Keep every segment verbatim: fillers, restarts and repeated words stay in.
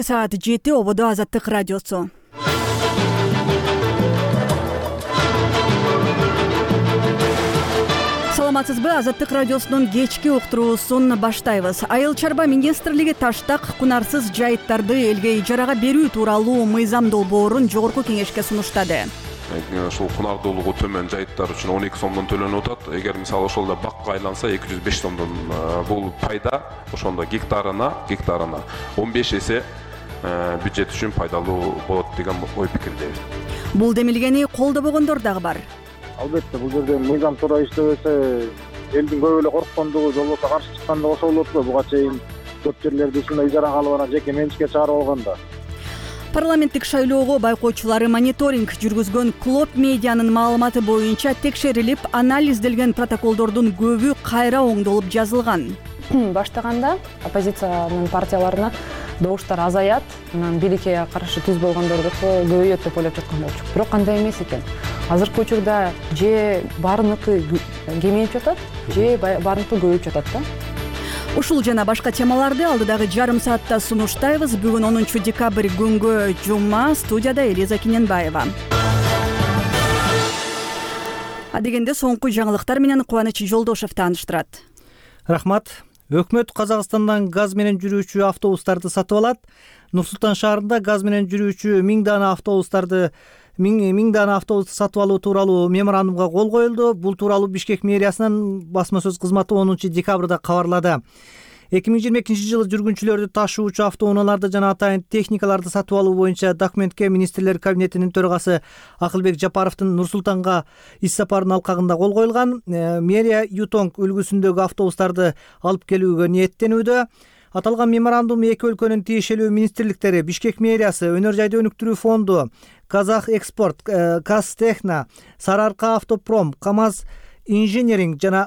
Saat жети ободо Азаттык радиосу. Саламатсызбы, Азаттык радиосунун кечки уктуруусун баштайбыз. Айыл чарба министрлиги таштак кунарсыз жайыттарды элге ижарага берүү тууралуу мыйзам долбоорун жогорку кеңешке сунуштады. Ушул кунардуулугу төмөн жайыттар үчүн он эки сомдон төлөнүп атат. Эгер мисалы ошолдо бакка айланса эки жүз беш сомдон бул пайда ошондо гектарына гектарына он беш эсе бюджет үчүн пайдалуу болот деген ой пикирдебиз. Бул демилгени колдобогондор дагы бар. Албетте бул жерде мыйзам туура иштебесе элдин көп эле корккондугу же болбосо каршы чыккандыгы ошол болот го. Буга чейин көп жерлерди ушундай ижарага алып анан жеке менчикке чыгарып алган да. Парламенттик шайлоого байкоочулары мониторинг жүргүзгөн Клоп медианын маалыматы боюнча текшерилип, анализделген протоколдордун көбү кайра оңдолуп жазылган. Баштаганда оппозициянын партияларына добуштар азаят, анан бийликке каршы түз болгондордуку көбөйөт деп ойлоп жаткан болчу. Бирок кандай эмес экен. Азыркы учурда же баарыныкы кемейип жатат, же баарыныкы көбөйүп жатат да. Ушул жана башка темаларды алдыдагы жарым саатта сунуштайбыз. Бүгүн онунчу декабрь күнгө жума. Студияда Элиза Киненбаева. Адегенде соңку жаңылыктар менен Кубаныч Жолдошев тааныштырат. Рахмат. Өкмөт Казакстандан газ менен жүрүүчү автобустарды сатып алат. Нур-Султан шаарында газ менен жүрүүчү миң дана автобустарды миң дана автобусту сатып алуу тууралуу меморандумга кол коюлду. Бул тууралуу Бишкек мэриясынын басма сөз кызматы онунчу декабрда кабарлады. эки миң жыйырма экинчи жылы жүргүнчүлөрдү ташуучу автоунааларды жана атайын техникаларды сатып алуу боюнча документке министрлер кабинетинин төрагасы Акылбек Жапаровдун Нур-Султанга ис сапарынын алкагында кол коюлган. Мэрия Ютонг үлгүсүндөгү автобустарды алып келүүгө ниеттенүүдө. Аталган меморандум эки өлкөнүн тиешелүү министрликтери, Бишкек мэриясы, Өнөр жайды өнүктүрүү фонду, Казах экспорт, Казтехна, Сарыарка автопром, КамАЗ инженеринг жана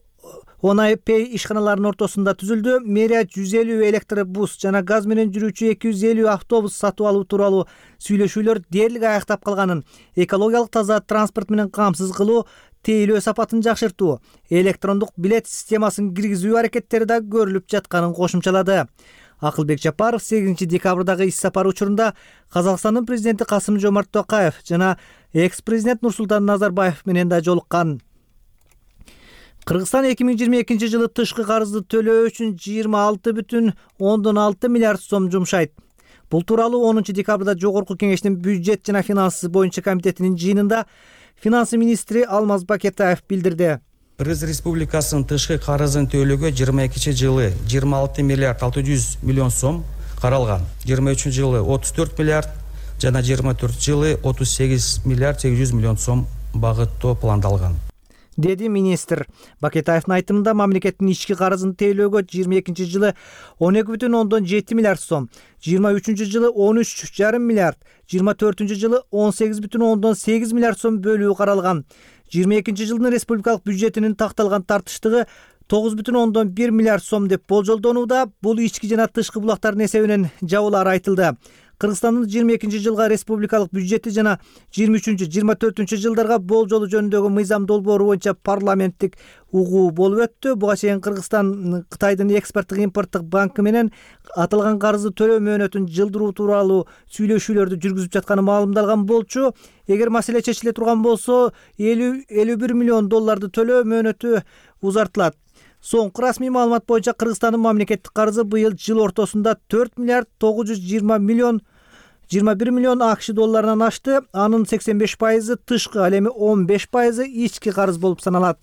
Онай Пей ишканаларынын ортосунда түзүлдү. Мэрия жүз элүү электробус жана газ менен жүрүүчү эки жүз элүү автобус сатып алуу тууралуу сүйлөшүүлөр дээрлик аяктап калганын, экологиялык таза транспорт менен камсыз кылуу, тейлөө сапатын жакшыртуу, электрондук билет системасын киргизүү аракеттери да көрүлүп жатканын кошумчалады. Акылбек Жапаров сегизинчи декабрдагы ис сапар учурунда Казакстандын президенти Касым-Жомарт Токаев жана экс-президент Нурсултан Назарбаев менен да жолуккан. Кыргызстан эки миң жыйырма экинчи жылы тышкы карызды төлөө үчүн жыйырма алты бүтүн ондон алты миллиард сом жумшайт. Бул тууралуу онунчу декабрда жогорку кеңештин бюджет жана финансы боюнча комитетинин жыйынында финансы министри Алмаз Бакетаев билдирди. Кыргыз Республикасынын тышкы карызын төлөөгө жыйырма экинчи жылы жыйырма алты миллиард алты жүз миллион сом каралган. жыйырма үчүнчү жылы отуз төрт миллиард жана жыйырма төртүнчү жылы отуз сегиз миллиард сегиз жүз миллион сом багыттоо пландалган, деди министр. Бакетаевдин айтымында мамлекеттин ички карызын тейлөөгө жыйырма экинчи жылы он эки бүтүн ондон жети миллиард сом, жыйырма үчүнчү жылы он үч жарым миллиард, жыйырма төртүнчү жылы он сегиз бүтүн ондон сегиз миллиард сом бөлүү каралган. жыйырма экинчи жылдын республикалык бюджетинин такталган тартыштыгы тогуз бүтүн ондон бир миллиард сом деп болжолдонууда. Бул ички жана тышкы булактардын эсебинен жабуулары айтылды. Кыргызстандын жыйырма экинчи жылга республикалык бюджети жана жыйырма үчүнчү жыйырма төртүнчү жылдарга болжолу жөнүндөгү мыйзам долбоору боюнча парламенттик угуу болуп өттү. Буга чейин Кыргызстан Кытайдын экспорттук импорттук банкы менен аталган карызды төлөө мөөнөтүн жылдыруу тууралуу сүйлөшүүлөрдү жүргүзүп жатканы маалымдалган болчу. Эгер маселе чечиле турган болсо элүү бир миллион долларды төлөө мөөнөтү узартылат. Соңку расмий маалымат боюнча Кыргызстандын мамлекеттик карызы быйыл жыл ортосунда төрт миллиард тогуз жүз жыйырма миллион жыйырма бир миллион акш долларынан ашты. Анын сексен беш пайызы тышкы, ал эми он беш пайызы ички карыз болуп саналат.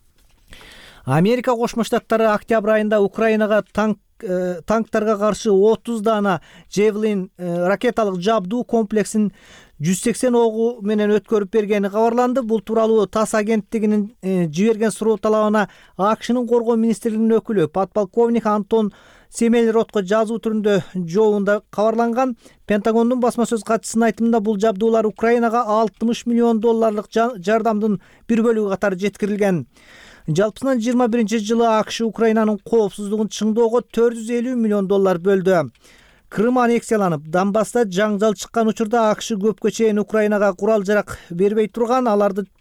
Америка Кошмо Штаттары октябрь айында Украинага танк танктарга каршы отуз дана Javelin ракеталык жабдуу комплексин жүз сексен огу менен өткөрүп бергени кабарланды. Бул тууралуу ТАСС агенттигинин жиберген суроо талабына АКШнын коргоо министрлигинин өкүлү подполковник Антон Семель-Ротко жазуу түрүндө жообунда кабарланган. Пентагондун басма сөз катчысынын айтымында бул жабдуулар Украинага алтымыш миллион долларлык жардамдын бир бөлүгү катары жеткирилген. Жалпысынан жыйырма биринчи жылы АКШ Украинанын коопсуздугун чыңдоого төрт жүз элүү миллион доллар бөлдү. Крым аннексияланып, Донбасста жаңжал чыккан учурда АКШ көпкө чейин Украинага курал жарак бербей турган, аларды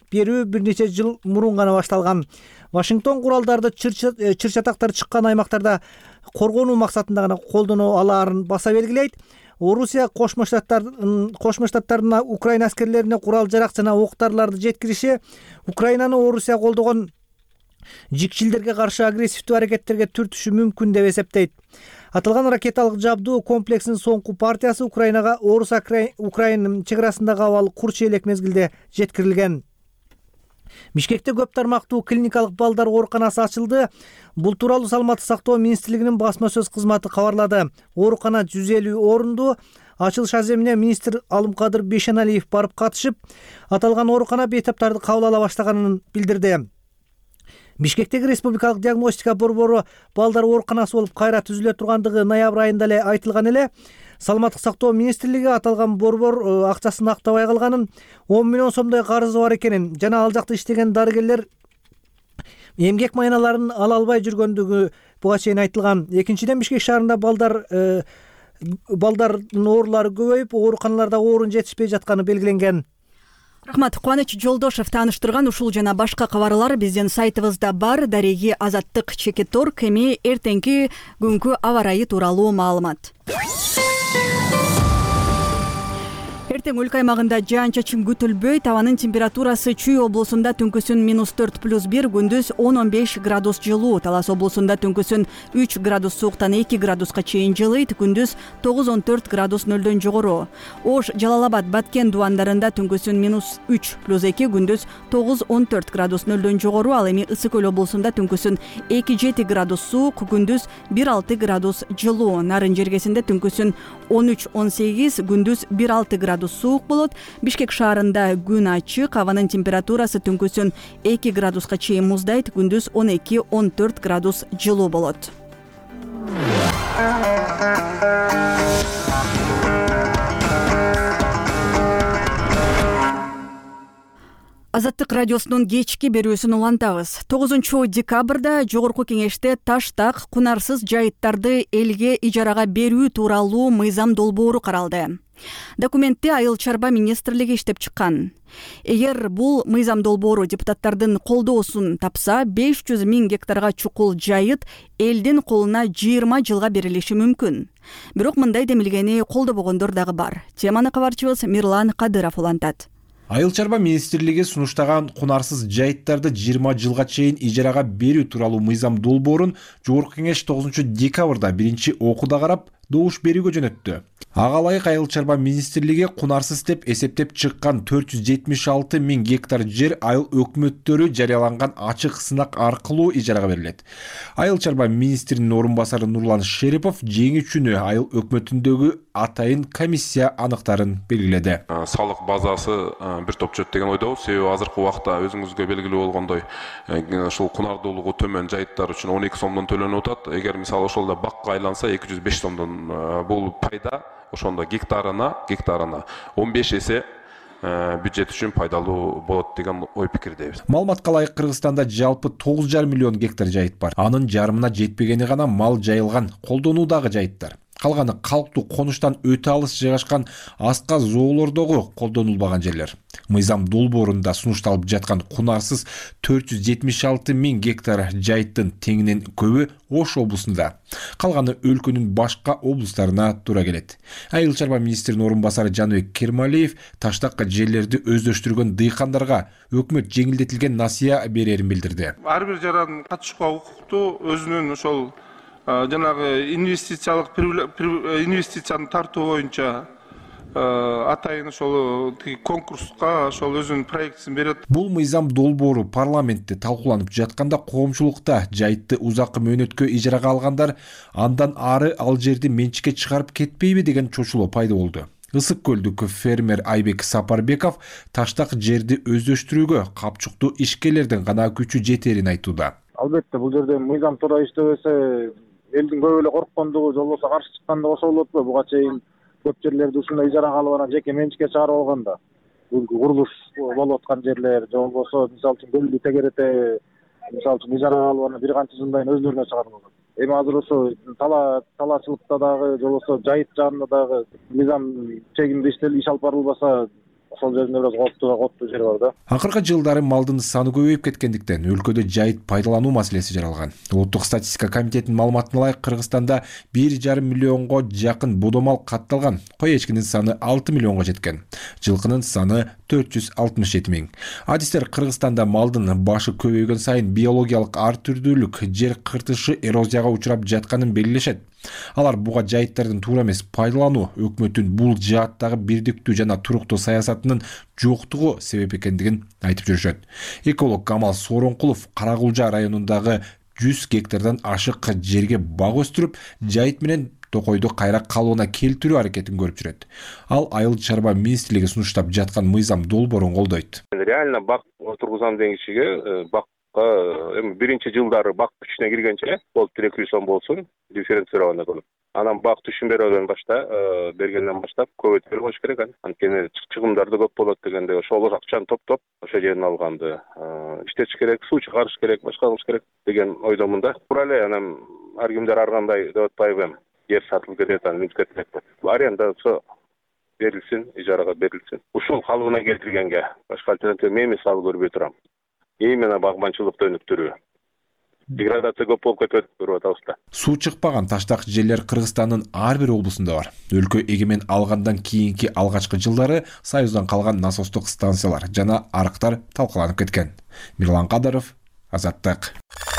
берүү бир нече жыл мурун гана башталган. Вашингтон куралдарды чыр чатактар чыккан аймактарда коргонуу максатында гана колдоно алаарын баса белгилейт. Орусия Кошмо Штаттардын Кошмо Штаттарына Украина аскерлерине курал жарак жана октарларды жеткириши Украинаны Орусия колдогон жикчилдерге каршы агрессивдүү аракеттерге түртүшү мүмкүн деп эсептейт. Аталган ракеталык жабдуу комплексинин соңку партиясы Украинага Орус Украина чек арасындагы абал курч элек мезгилде жеткирилген. Бишкекте көп тармактуу клиникалык балдар ооруканасы ачылды. Бул тууралуу Саламаттык сактоо министрлигинин басма сөз кызматы кабарлады. Оорукана жүз элүү орунду. Ачылыш аземине министр Алымкадыр Бейшеналиев барып катышып, аталган оорукана бейтаптарды кабыл ала баштаганын билдирди. Бишкектеги республикалык диагностика борбору балдар ооруканасы болуп кайра түзүлө тургандыгы ноябрь айында эле айтылган эле. Саламаттык сактоо министрлиги аталган борбор акчасын актабай калганын, он миллион сомдой карызы бар экенин жана ал жакта иштеген дарыгерлер эмгек майналарын ала албай жүргөндүгү буга чейин айтылган. Экинчиден, Бишкек шаарында балдар балдардын оорулары көбөйүп, ооруканаларда орун жетишпей жатканы белгиленген. Рахмат. Кубаныч Жолдошев тааныштырган ушул жана башка кабарлар биздин сайтыбызда бар. Дареги Азаттык Чекиторг эми эртеңки күнгү аба ырайы тууралуу маалымат. Эртең өлкө аймагында жаан-чачын күтүлбөйт. Абанын температурасы Чүй облусунда түнкүсүн минус төрт плюс бир, күндүз он он беш градус жылуу. Талас облусунда түнкүсүн үч градус сууктан эки градуска чейин жылыйт, күндүз тогуз он төрт градус нөлдөн жогору. Ош, Жалал-Абад, Баткен дубандарында түнкүсүн минус үч плюс эки, күндүз тогуз он төрт градус нөлдөн жогору. Ал эми Ысык Көл облусунда түнкүсүн эки жети градус суук, күндүз бир алты градус жылуу. Нарын жергесинде түнкүсүн он үч он сегиз, күндүз бир алты градус суук болот. Бишкек шаарында күн ачык, абанын температурасы түнкүсүн эки градуска чейин муздайт, күндүз он эки он төрт градус жылуу болот. Азаттык радиосунун кечки берүүсүн улантабыз. тогузунчу декабрда Жогорку Кеңеште таштак, кунарсыз жайыттарды элге ижарага берүү тууралуу мыйзам долбоору каралды. Документти Айыл чарба министрлиги иштеп чыккан. Эгер бул мыйзам долбоору депутаттардын колдоосун тапса, беш жүз миң гектарга чукул жайыт элдин колуна жыйырма жылга берилиши мүмкүн. Бирок мындай демилгени колдобогондор дагы бар. Теманы кабарчыбыз Мирлан Кадыров улантат. Айыл чарба министрлиги сунуштаган кунарсыз жайыттарды жыйырма жылга чейин ижарага берүү тууралуу мыйзам долбоорун Жогорку Кеңеш тогузунчу декабрда биринчи окууда карап добуш берүүгө жөнөттү. Ага ылайык Айыл чарба министрлиги кунарсыз деп эсептеп чыккан төрт жүз жетимиш алты миң гектар жер айыл өкмөттөрү жарыяланган ачык сынак аркылуу ижарага берилет. Айыл чарба министринин орун басары Нурлан Шерипов жеңүүчүнү айыл өкмөтүндөгү атайын комиссия аныктарын белгиледи. Салык базасы бир топ жөт деген ойдобуз. Себеби азыркы убакта өзүңүзгө белгилүү болгондой ушул кунардуулугу төмөн жайыттар үчүн он эки сомдон төлөнүп атат. Эгер мисалы ошолдо бакка айланса эки жүз беш сомдон бул пайда ошондо гектарына гектарына он беш эсе бюджет үчүн пайдалуу болот деген ой пикирдебиз. Маалыматка ылайык Кыргызстанда жалпы тогуз жарым миллион гектар жайыт бар. Анын жарымына жетпегени гана мал жайылган колдонуудагы жайыттар. Калганы калктуу конуштан өтө алыс жайгашкан аска зоолордогу колдонулбаган жерлер. Мыйзам долбоорунда сунушталып жаткан кунарсыз төрт жүз жетимиш алты миң гектар жайыттын теңинен көбү Ош облусунда. Калганы өлкөнүн башка облустарына туура келет. Айыл чарба министринин орун басары Жаныбек Кермалиев таштакка жерлерди өздөштүргөн дыйкандарга өкмөт жеңилдетилген насыя берерин билдирди. Ар бир жаран катышууга укуктуу, өзүнүн ошол жанагы инвестициялык инвестицияны тартуу боюнча атайын ошол конкурска ошол өзүнүн проектисин берет. Бул мыйзам долбоору парламентте талкууланып жатканда коомчулукта жайытты узакы мөөнөткө ижарага алгандар андан ары ал жерди менчикке чыгарып кетпейби деген чочулоо пайда болду. Ысык Көлдүк фермер Айбек Сапарбеков таштак жерди өздөштүрүүгө капчуктуу ишкерлердин гана күчү жетерин айтууда. Албетте бул жерде мыйзам туура иштебесе элдин көп эле корккондугу, же болбосо каршы чыккандыгы ошол болот. Буга чейин көп жерлерди ушундай ижарага алып анан жеке менчикке чыгарып алганда бул курулуш болуп аткан жерлер, же болбосо мисалы үчүн Көлдү тегерете мисалы үчүн ижарага алып анан бир канча жылдан кийин өздөрүнө чыгарып алган. Эми азыр ошо тала талаачылыкта дагы, же болбосо жайыт жагында дагы мыйзам чегинде иш алып барылбаса ошол жеринде бир аз кооптуу кооптуу жер бар да. Акыркы жылдары малдын саны көбөйүп кеткендиктен өлкөдө жайыт пайдалануу маселеси жаралган. Улуттук статистика комитетинин маалыматына ылайык Кыргызстанда бир жарым миллионго жакын бодомал катталган. Кой эчкинин саны алты миллионго жеткен. Жылкынын саны төрт жүз алтымыш жети миң. Адистер Кыргызстанда малдын башы көбөйгөн сайын биологиялык ар түрдүүлүк, жер кыртышы, эрозияга учурап жатканын белгилешет. Алар буга жайыттардын туура эмес пайдалануу өкмөттүн бул жааттагы бирдиктүү жана туруктуу саясатынын жоктугу себеп экендигин айтып жүрүшөт. Эколог Камал Сооронкулов Каракулжа районундагы жүз гектардан ашык жерге бак өстүрүп, жайыт менен токойду кайра калыбына келтирүү аракетин көрүп жүрөт. Ал Айыл чарба министрлиги сунуштап жаткан мыйзам долбоорун колдойт. Реально бак отургузам деген кишиге бак эми биринчи жылдары бак күчүнө киргенче болуп эки жүз сом болсун, дифференцировано кылып. Анан бак түшүн берүүдөн башта бергенден баштап көбөйтүп коюш керек. Анткени чыгымдар да көп болот дегенде ошол акчаны топтоп ошол жерден алганды иштетиш керек, суу чыгарыш керек, башка кылыш керек деген ойдомун да. Туура эле анан ар кимдер ар кандай деп атпайбы эми. Жер сатылып кетет, анан мүлк кетет. Арендасы берилсин, ижарага берилсин. Ушул калыбына келтиргенге башка альтернатива мен мисалы көрбөй турам. Именно багбанчылыкты өнүктүрүү. Деградация көп болуп кетет, көрүп атабыз да. Суу чыкпаган таштак жерлер Кыргызстандын ар бир облусунда бар. Өлкө эгемен алгандан кийинки алгачкы жылдары Союздан калган насостук станциялар жана арыктар талкаланып кеткен. Мирлан Кадыров, Азаттык.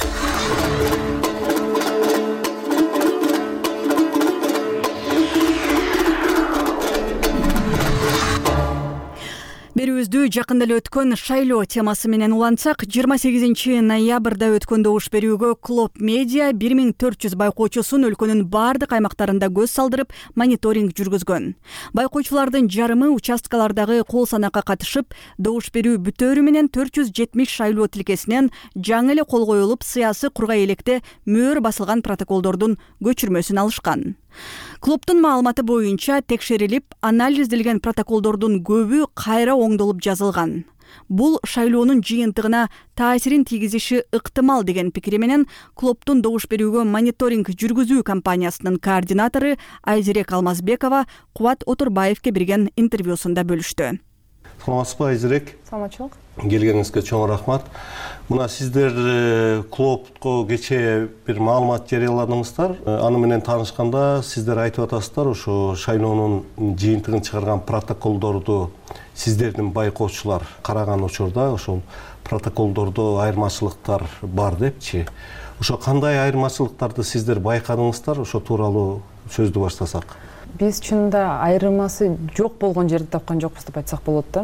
Берүүбүздү жакында эле өткөн шайлоо темасы менен улантсак, жыйырма сегизинчи ноябрда өткөн добуш берүүгө Клоп Медиа бир миң төрт жүз байкоочусун өлкөнүн бардык аймактарында көз салдырып, мониторинг жүргүзгөн. Байкоочулардын жарымы участкалардагы кол санакка катышып, добуш берүү бүтөөрү менен төрт жүз жетимиш шайлоо тилкесинен жаңы эле кол коюлуп, сыясый кургай электе мөөр басылган протоколдордун көчүрмөсүн алышкан. Клоптун маалыматы боюнча текшерилип, анализделген протоколдордун көбү кайра оңдолуп жазылган. Бул шайлоонун жыйынтыгына таасирин тийгизиши ыктымал деген пикири менен Клоптун добуш берүүгө мониторинг жүргүзүү компаниясынын координатору Айзерек Алмазбекова Кубат Отурбаевке берген интервьюсунда бөлүштү. Саламатсызбы, Айзерек? Саламатчылык. Келгениңизге чоң рахмат. Мына сиздер Клопко кечээ бир маалымат жарыяладыңыздар. Аны менен таанышканда сиздер айтып атасыздар, ошо шайлоонун жыйынтыгын чыгарган протоколдорду сиздердин байкоочулар караган учурда ошол протоколдордо айырмачылыктар бар депчи. Ошо кандай айырмачылыктарды сиздер байкадыңыздар? Ошо тууралуу сөздү баштасак. Биз чынында айырмасы жок болгон жерди тапкан жокпуз деп айтсак болот да.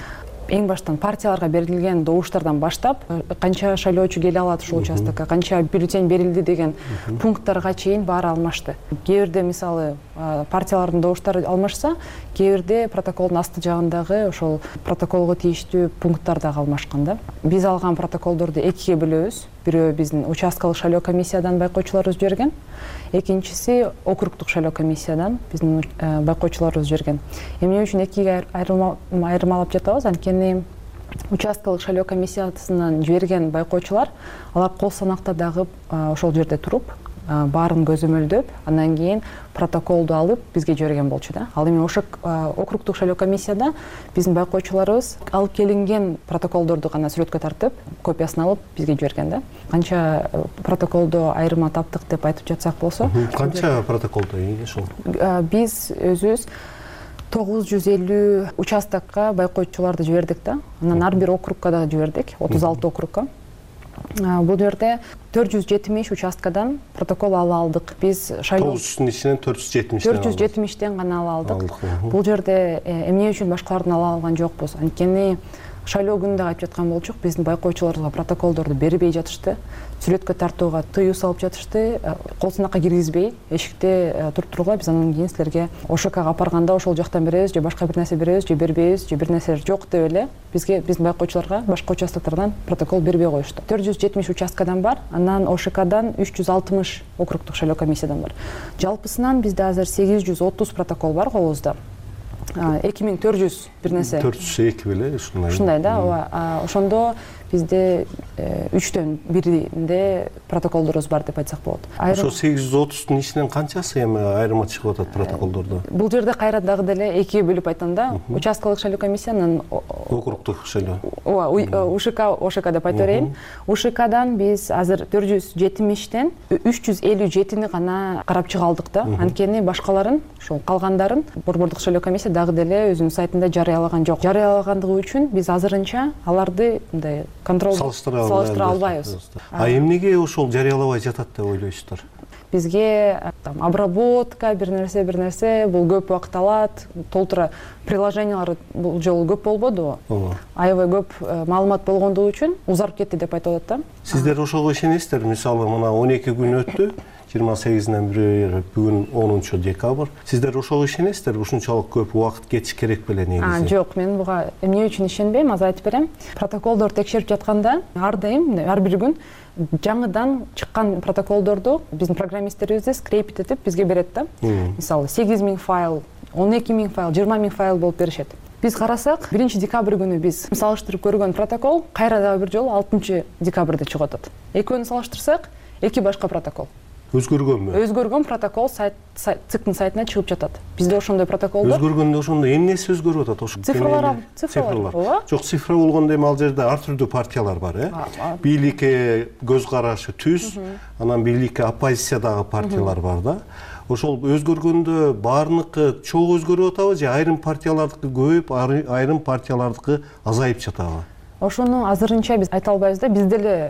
Эң баштан партияларга берилген добуштардан баштап, канча шайлоочу келе алат ушул участокко, канча бюллетень берилди деген пункттарга чейин баары алмашты. Кээ бирде мисалы партиялардын добуштары алмашса, кээ бирде протоколдун асты жагындагы ошол протоколго тийиштүү пункттар дагы алмашкан да. Биз алган протоколдорду экиге бөлөбүз. Бирөө биздин участкалык шайлоо комиссиядан байкоочуларыбыз жиберген, экинчиси округдук шайлоо комиссиядан биздин байкоочуларыбыз жиберген. Эмне үчүн экиге айырмалап жатабыз? Анткени участкалык шайлоо комиссиясынан жиберген байкоочулар, алар кол санакта дагы ошол жерде туруп, баарын көзөмөлдөп, андан кийин протоколду алып бизге жиберген болчу да. Ал эми ошо округдук шайлоо комиссияда биздин байкоочуларыбыз алып келинген протоколдорду гана сүрөткө тартып, копиясын алып бизге жиберген да. Канча протоколдо айырма таптык деп айтып жатсак болсо, канча протоколдо ошол? Биз өзүбүз тогуз жүз элүү участокко байкоочуларды жибердик да. Анан ар бир округка да жибердик, отуз алты округка. Бул жерде төрт жүз жетимиш участкадан протокол ала алдык. Биз шайлоо тогуз жүздүн ичинен төрт жүз жетимиштен төрт жүз жетимиштен гана ала алдык. Бул жерде эмне үчүн башкалардын ала алган жокпуз? Анткени шайлоо күнүндө айтып жаткан болчук, биздин байкоочуларга протоколдорду бербей жатышты, сүрөткө тартууга тыюу салып жатышты, кол санакка киргизбей, эшикте туруп тургула, биз анан кийин силерге ОШКга апарганда ошол жактан беребиз, же башка бир нерсе беребиз, же бербейбиз, же бир нерсе жок деп эле бизге биздин байкоочуларга башка участоктардан протокол бербей коюшту. төрт жүз жетимиш участкадан бар, анан ОШКдан үч жүз алтымыш округдук шайлоо комиссиядан бар. Жалпысынан бизде азыр сегиз жүз отуз протокол бар колубузда. эки миң төрт жүз бир нерсе төрт жүз эки беле ушундай ушундай да ооба ошондо бизде үчтөн биринде протоколдорубуз бар деп айтсак болот. Ошо сегиз жүз отуздун ичинен канчасы эми айырма чыгып атат протоколдордо? Бул жерде кайра дагы деле экиге бөлүп айтам да. Участкалык шайлоо комиссиянын округдук шайлоо. Ооба, УШК, ОШК деп айта берейин. УШКдан биз азыр төрт жүз жетимиштен үч жүз элүү жетини гана карап чыга алдык да. Анткени башкаларын, ошол калгандарын борбордук шайлоо комиссия дагы деле өзүнүн сайтында жарыялаган жок. Жарыялагандыгы үчүн биз азырынча аларды мындай контроль салыштыра албайбыз. А эмнеге ошол жарыялабай жатат деп ойлойсуздар? Бизге обработка бир нерсе бир нерсе бул көп убакыт алат. Толтура приложениялар бул жолу көп болбоду. Аябай көп маалымат болгондугу үчүн узарып кетти деп айтып атат да. Сиздер ошого ишенесиздер? Мисалы мына он эки күн өттү. жыйырма сегизинен бери бүгүн онунчу декабрь. Сиздер ошого ишенесиздер? Ушунчалык көп убакыт кетиш керек беле негизи? Жок, мен буга эмне үчүн ишенбейм, азыр айтып берем. Протоколдор текшерип жатканда ар дайым, ар бир күн жаңыдан чыккан протоколдорду биздин программисттерибиз скрепит этип бизге берет да. Мисалы сегиз миң файл, он эки миң файл, жыйырма миң файл болуп беришет. Биз карасак, биринчи декабрь күнү биз салыштырып көргөн протокол кайра дагы бир жолу алтынчы декабрда чыгып атат. Экөөнү салыштырсак, эки башка протокол. Өзгөргөнбү? Өзгөргөн протокол сайт циктин сайтына чыгып жатат. Бизде ошондой протоколдор. Өзгөргөндө ошондо эмнеси өзгөрүп атат? Ошо цифрлар, цифрлар. Жок, цифра болгондо эми ал жерде ар түрдүү партиялар бар, э? Бийликке көз карашы түз, анан бийликке оппозициядагы партиялар бар да. Ошол өзгөргөндө баарыныкы чогуу өзгөрүп атабы же айрым партиялардыкы көбөйүп, айрым партиялардыкы азайып жатабы? Ошону азырынча биз айта албайбыз да. Биз деле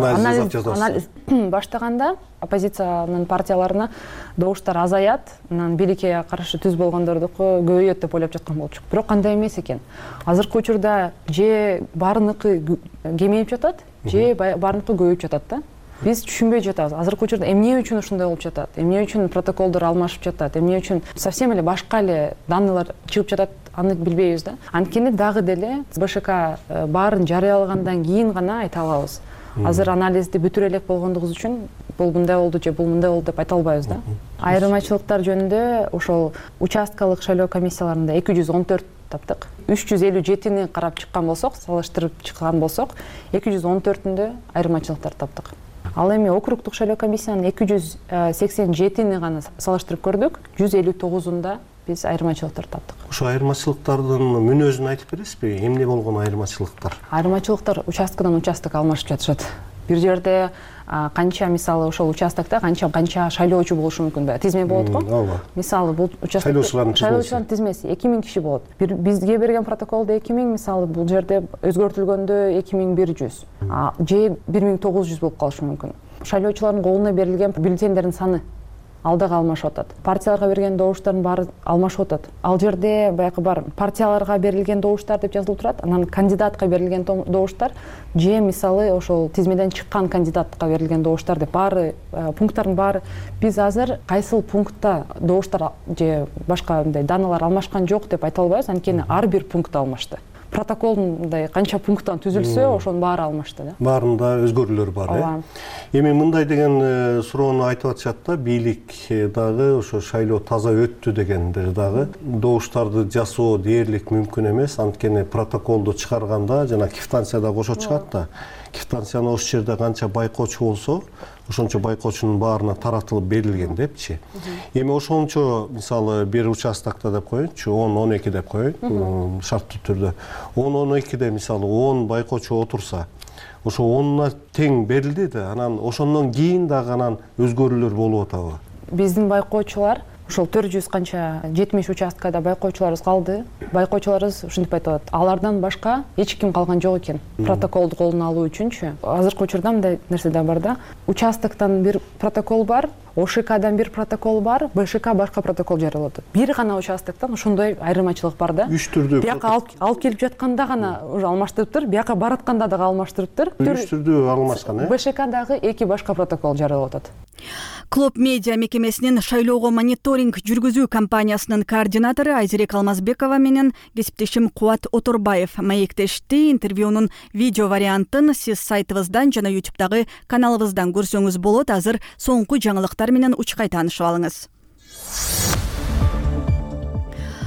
анализ баштаганда оппозициянын партияларына добуштар азаят, анан бийликке каршы түз болгондордуку көбөйөт деп ойлоп жаткан болчук. Бирок кандай эмес экен. Азыркы учурда же баарыныкы кемейип жатат, же баарыныкы көбөйүп жатат да. Биз түшүнбөй жатабыз. Азыркы учурда эмне үчүн ушундай болуп жатат? Эмне үчүн протоколдор алмашып жатат? Эмне үчүн совсем эле башка эле данныйлар чыгып жатат? Аны билбейбиз да. Анткени дагы деле БШК баарын жарыялагандан кийин гана айта алабыз. Азыр анализди бүтүрө элек болгондугубуз үчүн бул мындай болду же бул мындай болду деп айта албайбыз да. Айырмачылыктар жөнүндө ошол участкалык шайлоо комиссияларында эки жүз он төрт таптык. үч жүз элүү жетини карап чыккан болсок, салыштырып чыккан болсок, эки жүз он төртүндө айырмачылыктар таптык. Ал эми округдук шайлоо комиссиянын эки жүз сексен жетини гана салыштырып көрдүк. жүз элүү тогузунда биз айырмачылыктар таптык. Ошо айырмачылыктардын мүнөзүн айтып бересизби? Эмне болгон айырмачылыктар? Айырмачылыктар участкадан участок алмашып жатышат. Бир жерде канча мисалы ошол участокто канча канча шайлоочу болушу мүмкүн да. Тизме болот го. Ооба. Мисалы бул участок шайлоочулардын тизмеси эки миң киши болот. Бизге берген протоколдо эки миң, мисалы бул жерде өзгөртүлгөндө эки миң бир жүз, же бир миң тогуз жүз болуп калышы мүмкүн. Шайлоочулардын колуна берилген бюллетендердин саны ал дагы алмашып атат. Партияларга берген добуштардын баары алмашып атат. Ал жерде баягы бар партияларга берилген добуштар деп жазылып турат, анан кандидатка берилген добуштар же мисалы ошол тизмеден чыккан кандидатка берилген добуштар деп баары пункттардын баары биз азыр кайсыл пунктта добуштар же башка мындай даналар алмашкан жок деп айта албайбыз, анткени ар бир пунктта алмашты. Протокол мындай канча пункттан түзүлсө, ошонун баары алмашты да. Баарында өзгөрүүлөр бар, э? Эми мындай деген суроону айтып атышат да, бийлик дагы ошо шайлоо таза өттү дегендер дагы добуштарды жасоо дээрлик мүмкүн эмес, анткени протоколду чыгарганда жана квитанцияда кошо чыгат да. Квитанцияны ошол жерде канча байкоочу болсо, ошончо байкоочунун баарына таратылып берилген депчи. Эми ошончо мисалы бир участокто деп коеюнчу, он он эки деп коеюн, шарттуу түрдө. он он экиде мисалы он байкоочу отурса, ошо онуна тең берилди да, анан ошондон кийин дагы анан өзгөрүүлөр болуп атабы? Биздин байкоочулар ошол төрт жүз канча жетимиш участкада байкоочуларыбыз калды. Байкоочуларыбыз ушинтип айтып атат. Алардан башка эч ким калган жок экен. Протоколду колуна алуу үчүнчү. Азыркы учурда мындай нерсе да бар да. Участоктон бир протокол бар, ОШКдан бир протокол бар, БШК башка протокол жарыялады. Бир гана участоктон ошондой айырмачылык бар да. Үч түрдүү. Бияка алып келип жатканда гана уже алмаштырыптыр, бияка баратканда дагы алмаштырыптыр. Үч түрдүү алмашкан, э? БШКдагы эки башка протокол жарыялап атат. Клуб медиа мекемесинин шайлоого мониторинг жүргүзүү компаниясынын координатору Айзерек Алмазбекова менен кесиптешим Кубат Отурбаев маектешти. Интервьюнун видео вариантын сиз сайтыбыздан жана ютубдагы каналыбыздан көрсөңүз болот. Азыр соңку жаңылыктар менен учкай таанышып алыңыз.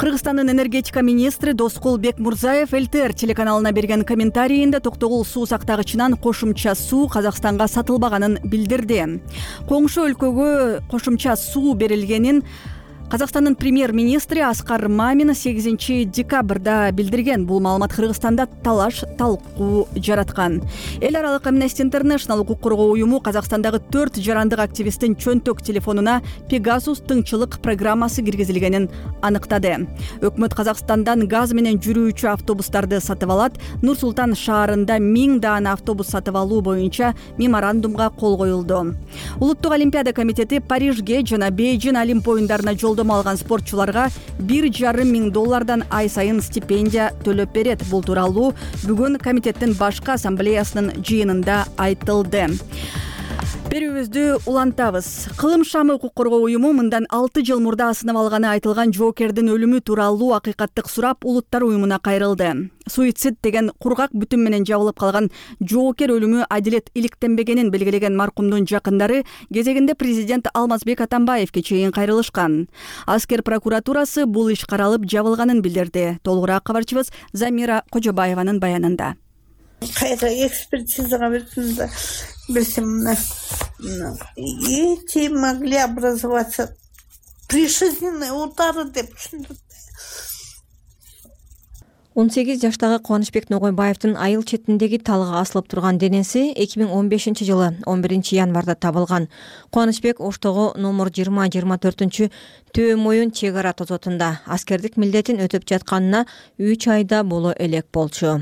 Кыргызстандын энергетика министри Доскул Бекмурзаев эл тэ эр телеканалына берген комментарийинде Токтогул суу сактагычынан кошумча суу Казакстанга сатылбаганын билдирди. Коңшу өлкөгө кошумча суу берилгенин Казакстандын премьер-министри Аскар Мамин сегизинчи декабрда билдирген. Бул маалымат Кыргызстанда талаш талкуу жараткан. Эл аралык Amnesty International укук коргоо уюму Казакстандагы төрт жарандык активисттин чөнтөк телефонуна Pegasus тыңчылык программасы киргизилгенин аныктады. Өкмөт Казакстандан газ менен жүрүүчү автобустарды сатып алат. Нур Султан шаарында миң даана автобус сатып алуу боюнча меморандумга кол коюлду. Улуттук олимпиада комитети Парижге жана Бейжин олимп оюндарына жолдо алган спортчуларга бир жарым миң доллардан ай сайын стипендия төлөп берет. Бул тууралуу бүгүн комитеттин башкы ассамблеясынын жыйынында айтылды. Берүүбүздү улантабыз. Кылым шамы укук коргоо уюму мындан алты жыл мурда асынып алганы айтылган жоокердин өлүмү тууралуу акыйкаттык сурап улуттар уюмуна кайрылды. Суицид деген кургак бүтүн менен жабылып калган жоокер өлүмү адилет иликтенбегенин белгилеген маркумдун жакындары кезегинде президент Алмазбек Атамбаевке чейин кайрылышкан. Аскер прокуратурасы бул иш каралып жабылганын билдирди. Толугураак кабарчыбыз Замира Кожобаеванын баянында. Кайра экспертизага бердим, берсем, эти могли образоваться прижизненные удары деп түшүндүм. он сегиз жаштагы Кубанычбек Ногойбаевдин айыл четиндеги талга асылып турган денеси эки миң он бешинчи жылы он биринчи январда табылган. Кубанычбек Оштогу номер жыйырма жыйырма төртүнчү Төө моюн чек ара тозотунда аскердик милдетин өтөп жатканына үч айда боло элек болчу.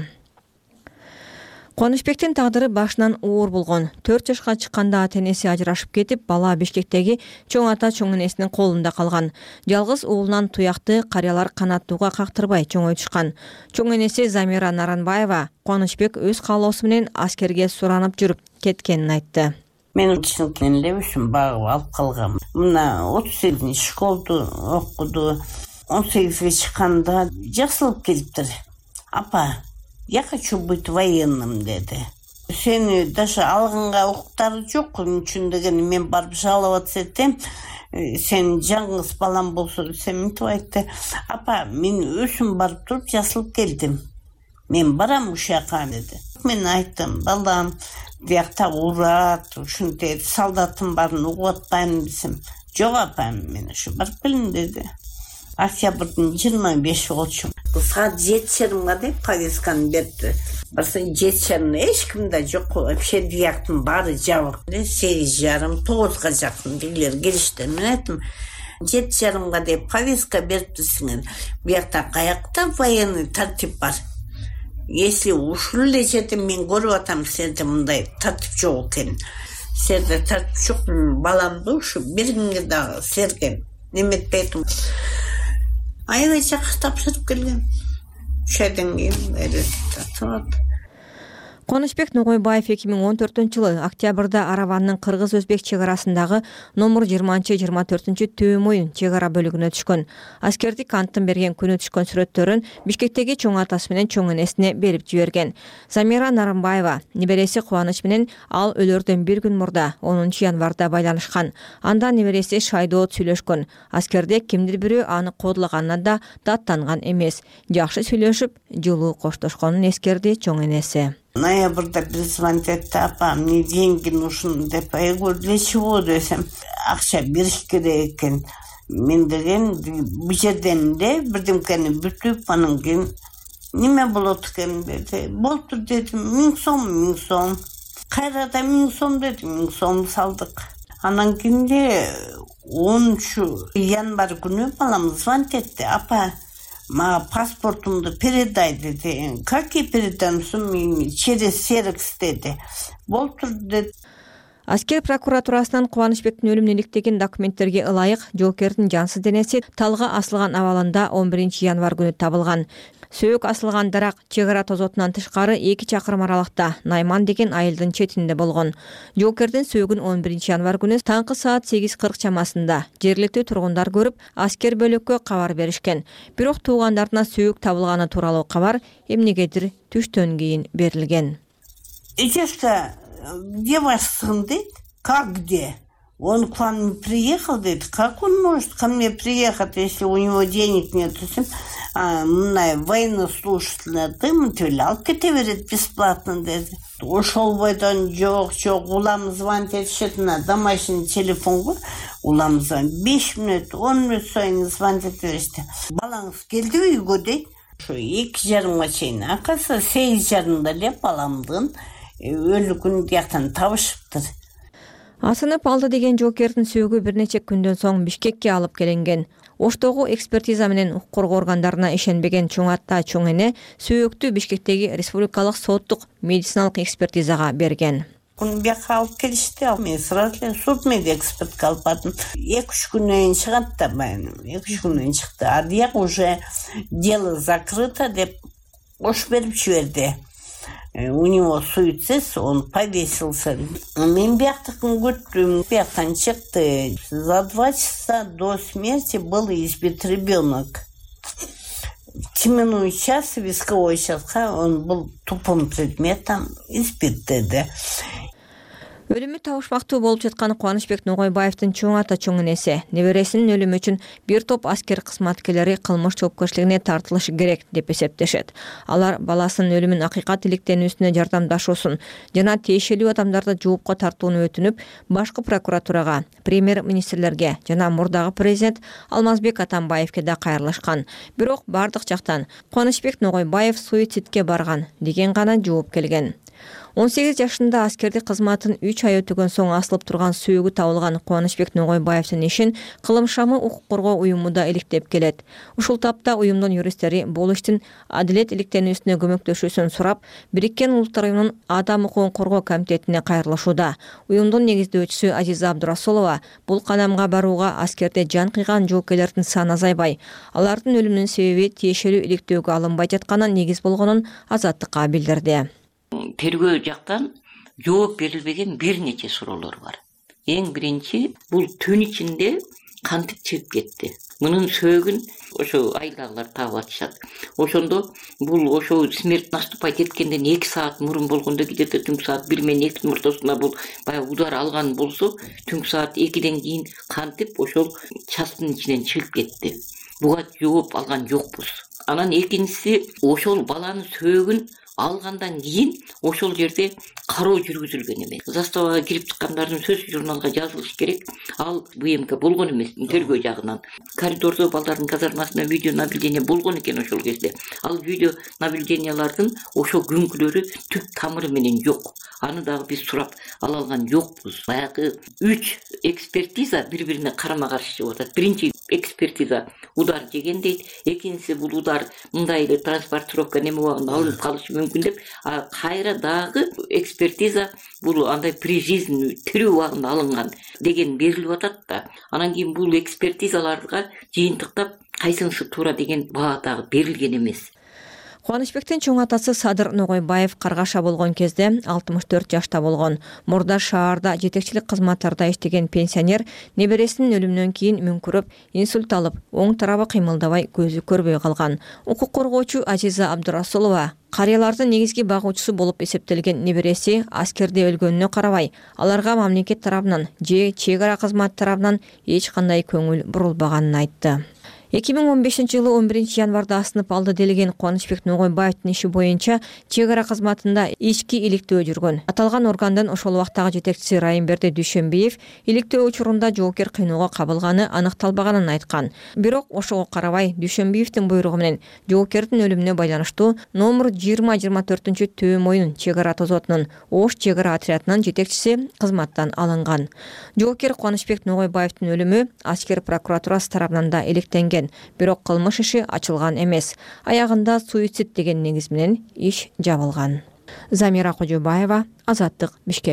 Кубанычбектин тагдыры башынан оор болгон. төрт жашка чыкканда ата-энеси ажырашып кетип, бала Бишкектеги чоң ата чоң энесинин колунда калган. Жалгыз уулунан туякты карыялар канаттууга кактырбай чоңойтушкан. Чоң энеси Замира Наранбаева Кубанычбек өз каалоосу менен аскерге суранып жүрүп кеткенин айтты. Мен училкенен эле үчүн багып алып калгам. Мына отуз сегизинчи школду окуду. он сегизге чыкканда жакшылып келиптир. Апа, я хочу быть военным, деди. Сени даже алганга укуктары жок, үчүн деген мен барып жаловаться этем. Сен жаңгыз балам болсо десем мынтип айтты. Апа, мен өзүм барып туруп жасылып келдим. Мен барам ушака, деди. Мен айттым, балам, биякта урат, ушунтип солдаттын барын угуп атпайм десем. Жок апа, мен ушу барып келдим, деди. Октябрдын жыйырма беши болчу. Саат жети жарымга деп повестканы берди. Барсаң жети жарым эч кимде жок, вообще бияктын баары жабык. сегиз жарым тогузга жакын бийлер келишти. Мен айттым, жети жарымга деп повестка бериптирсиңер. Биякта каякта военный тартип бар. Если ушул эле жерде мен көрүп атам, силерде мындай тартип жок экен. Силерде тартип жок, баламды ушу биринге дагы силерге неметпейтим. Айга жакшы тапшырып келген. үч айдан кийин результат. Кубанычбек Ногойбаев эки миң он төртүнчү жылы октябрда Араванын кыргыз-өзбек чек арасындагы номер жыйырманчы жыйырма төртүнчү Төө моюн чек ара бөлүгүнө түшкөн. Аскердик анттын берген күнү түшкөн сүрөттөрүн Бишкектеги чоң атасы менен чоң энесине берип жиберген. Замира Наранбаева небереси Кубаныч менен ал өлөрдөн бир күн мурда онунчу январда байланышкан. Анда небереси Шайдоот сүйлөшкөн. Аскерде кимдир бирөө аны кодлаганына да даттанган эмес. Жакшы сүйлөшүп, жылуу коштошконун эскерди чоң энеси. Ноябрда звонит этти, апа, мне деньги нужны деп. Я говорю, для чего десем? Акча бериш керек экен. Мен деген бул жерден эле бирдемкени бүтүп, анан кийин неме болот экен деди. Болуптур дедим, миң сом, миң сом. Кайрада миң сом деди, миң сом салдык. Анан кийин онунчу январь күнү балам звонит этти, апа, мага паспортумду передай деди. Какие передам? Через Серекс деди. Болтур деди. Аскер прокуратурасынан Кубанычбектин өлүмүн иликтеген документтерге ылайык жоокердин жансыз денеси талга асылган абалында он биринчи январь күнү табылган. Сөөк асылган дарак чек ара тозотунан тышкары эки чакырым аралыкта Найман деген айылдын четинде болгон. Жоокердин сөөгүн он биринчи январь күнү таңкы саат сегиз кырк чамасында жергиликтүү тургундар көрүп, аскер бөлөккө кабар беришкен. Бирок туугандарына сөөк табылганы тууралуу кабар эмнегедир түштөн кийин берилген. Ичешка, где ваш сын дейт? Как где? Он к вам не приехал, говорит, как он может ко мне приехать, если у него денег нет? А, мына военнослужащий материал кете бесплатно, dedi. Ошол бойдон жок жок улам звонить этишет на домашний телефон бар. Улам звонить беш мүнөт он мүнөт сайын звонить этишет. Балаңыз келди үйгө дейт. Ошо эки жарымга чейин акасы сегиз жарымда эле баламдын өлүгүн тияктан табышыптыр. Асынып алды деген жоокердин сөөгү бир нече күндөн соң Бишкекке алып келинген. Оштогу экспертиза менен укук коргоо органдарына ишенбеген чоң ата чоң эне сөөктү Бишкектеги республикалык соттук медициналык экспертизага берген. Күн бияка алып келишти, мен сразу эле суд медэкспертке алып бардым. эки үч күнөн чыгат да баягы. эки үч күнөн чыкты. А дияк уже дело закрыто деп ош берип жиберди. У него суицид, он повесился. Мен бияктыкын күттүм, бияктан чыкты. За два часа до смерти был избит ребенок. Темную час висковой часқа он был тупым предметом избит деди. Өлүмү табышмактуу болуп жаткан Кубанычбек Ногойбаевдин чоң ата чоң энеси небересинин өлүмү үчүн бир топ аскер кызматкерлери кылмыш жоопкерчилигине тартылышы керек деп эсептешет. Алар баласынын өлүмүн акыйкат иликтенүүсүнө жардамдашуусун жана тиешелүү адамдарды жоопко тартууну өтүнүп, башкы прокуратурага, премьер-министрлерге жана мурдагы президент Алмазбек Атамбаевке да кайрылышкан. Бирок бардык жактан Кубанычбек Ногойбаев суицидке барган деген гана жооп келген. он сегиз жашында аскердик кызматын үч ай өтөгөн соң асылып турган сүйөгү табылган Кубанычбек Ногойбаевдин ишин Кылым шамы укук коргоо уюму да иликтеп келет. Ушул тапта уюмдун юристтери бул иштин адилет иликтенүүсүнө көмөктөшүүсүн сурап, Бириккен Улуттар уюмунун Адам укугун коргоо комитетине кайрылышууда. Уюмдун негиздөөчүсү Азиза Абдурасулова бул кадамга барууга аскерде жан кыйган жоокерлердин саны азайбай, алардын өлүмүнүн себеби тиешелүү иликтөөгө алынбай жатканы негиз болгонун Азаттыкка билдирди. Тергөө жактан жооп берилбеген бир нече суроолор бар. Эң биринчи, бул түн ичинде кантип чыгып кетти? Мунун сөөгүн ошо айлагылар таап атышат. Ошондо бул ошо смерть наступать эткенден эки саат мурун болгондо, где-то түнкү саат бир менен экинин ортосунда бул баягы удар алган болсо, түнкү саат экиден кийин кантип ошол частын ичинен чыгып кетти? Буга жооп алган жокпуз. Анан экинчиси, ошол баланын сөөгүн алгандан кийин ошол жерде кароо жүргүзүлгөн эмес. Заставага кирип чыккандардын сөзү журналга жазылыш керек. Ал БМК болгон эмес, тергөө жагынан. Коридордо балдардын казармасында видео наблюдение болгон экен ошол кезде. Ал видео наблюдениялардын ошол күнкүлөрү түп тамыры менен жок. Аны дагы биз сурап ала алган жокпуз. Баягы үч экспертиза бири-бирине карама-каршы чыгып атат. Биринчи экспертиза удар жеген дейт, экинчиси бул удар мындай эле транспортировка неме убагында алынып калышы мүмкүн деп, а кайра дагы экспертиза бул андай при жизни тирүү убагында алынган деген берилип атат да. Анан кийин бул экспертизаларга жыйынтыктап кайсынысы туура деген баа дагы берилген эмес. Кубанычбектин чоң атасы Садыр Ногойбаев каргаша болгон кезде алтымыш төрт жашта болгон. Мурда шаарда жетекчилик кызматтарда иштеген пенсионер небересинин өлүмүнөн кийин мүңкүрөп, инсульт алып, оң тарабы кыймылдабай, көзү көрбөй калган. Укук коргоочу Азиза Абдурасулова карыялардын негизги багуучусу болуп эсептелген небереси аскерде өлгөнүнө карабай, аларга мамлекет тарабынан же чек ара кызмат тарабынан эч кандай көңүл бурулбаганын айтты. эки миң он бешинчи жылы он биринчи январда асынып алды делген Кубанычбек Ногойбаевдин иши боюнча чек ара кызматында ички иликтөө жүргөн. Аталган органдын ошол убактагы жетекчиси Райымберди Дүйшөнбиев иликтөө учурунда жоокер кыйноого кабылганы аныкталбаганын айткан. Бирок ошого карабай Дүйшөнбиевдин буйругу менен жоокердин өлүмүнө байланыштуу номер жыйырма жыйырма төртүнчү Төө моюн чек ара тозотунун Ош чек ара отрядынын жетекчиси кызматтан алынган. Жоокер Кубанычбек Ногойбаевдин өлүмү аскер прокуратурасы тарабынан да иликтенген. Бирок кылмыш иши ачылган эмес. Аягында суицид деген негиз менен иш жабылган. Замира Кожобаева, Азаттык, Бишкек.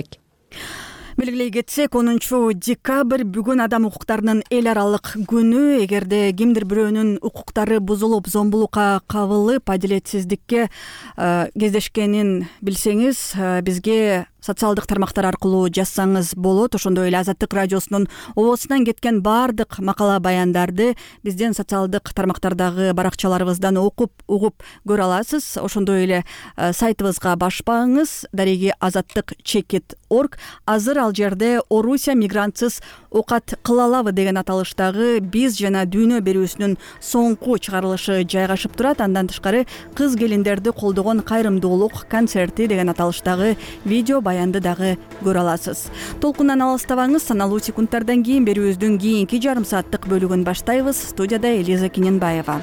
Белгилей кетсек, онунчу декабрь бүгүн адам укуктарынын эл аралык күнү. Эгерде кимдир бирөөнүн укуктары бузулуп, зомбулукка кабылып, адилетсиздикке кездешкенин билсеңиз, бизге социалдык тармактар аркылуу жазсаңыз болот. Ошондой эле Азаттык радиосунун обосунан кеткен баардык макала баяндарды биздин социалдык тармактардагы баракчаларыбыздан окуп угуп көрө аласыз. Ошондой эле сайтыбызга башпаңыз, дареги азаттык чекит точка орг. Азыр ал жерде Орусия мигрантсыз оокат кыла алабы деген аталыштагы биз жана дүйнө берүүсүнүн соңку чыгарылышы жайгашып турат. Андан тышкары кыз келиндерди колдогон кайрымдуулук концерти деген аталыштагы видео баянды дагы көрө аласыз. Толкундан алыстабаңыз, саналуу секундтардан кийин берүүбүздүн кийинки жарым сааттык бөлүгүн баштайбыз. Студияда Элиза Кененбаева.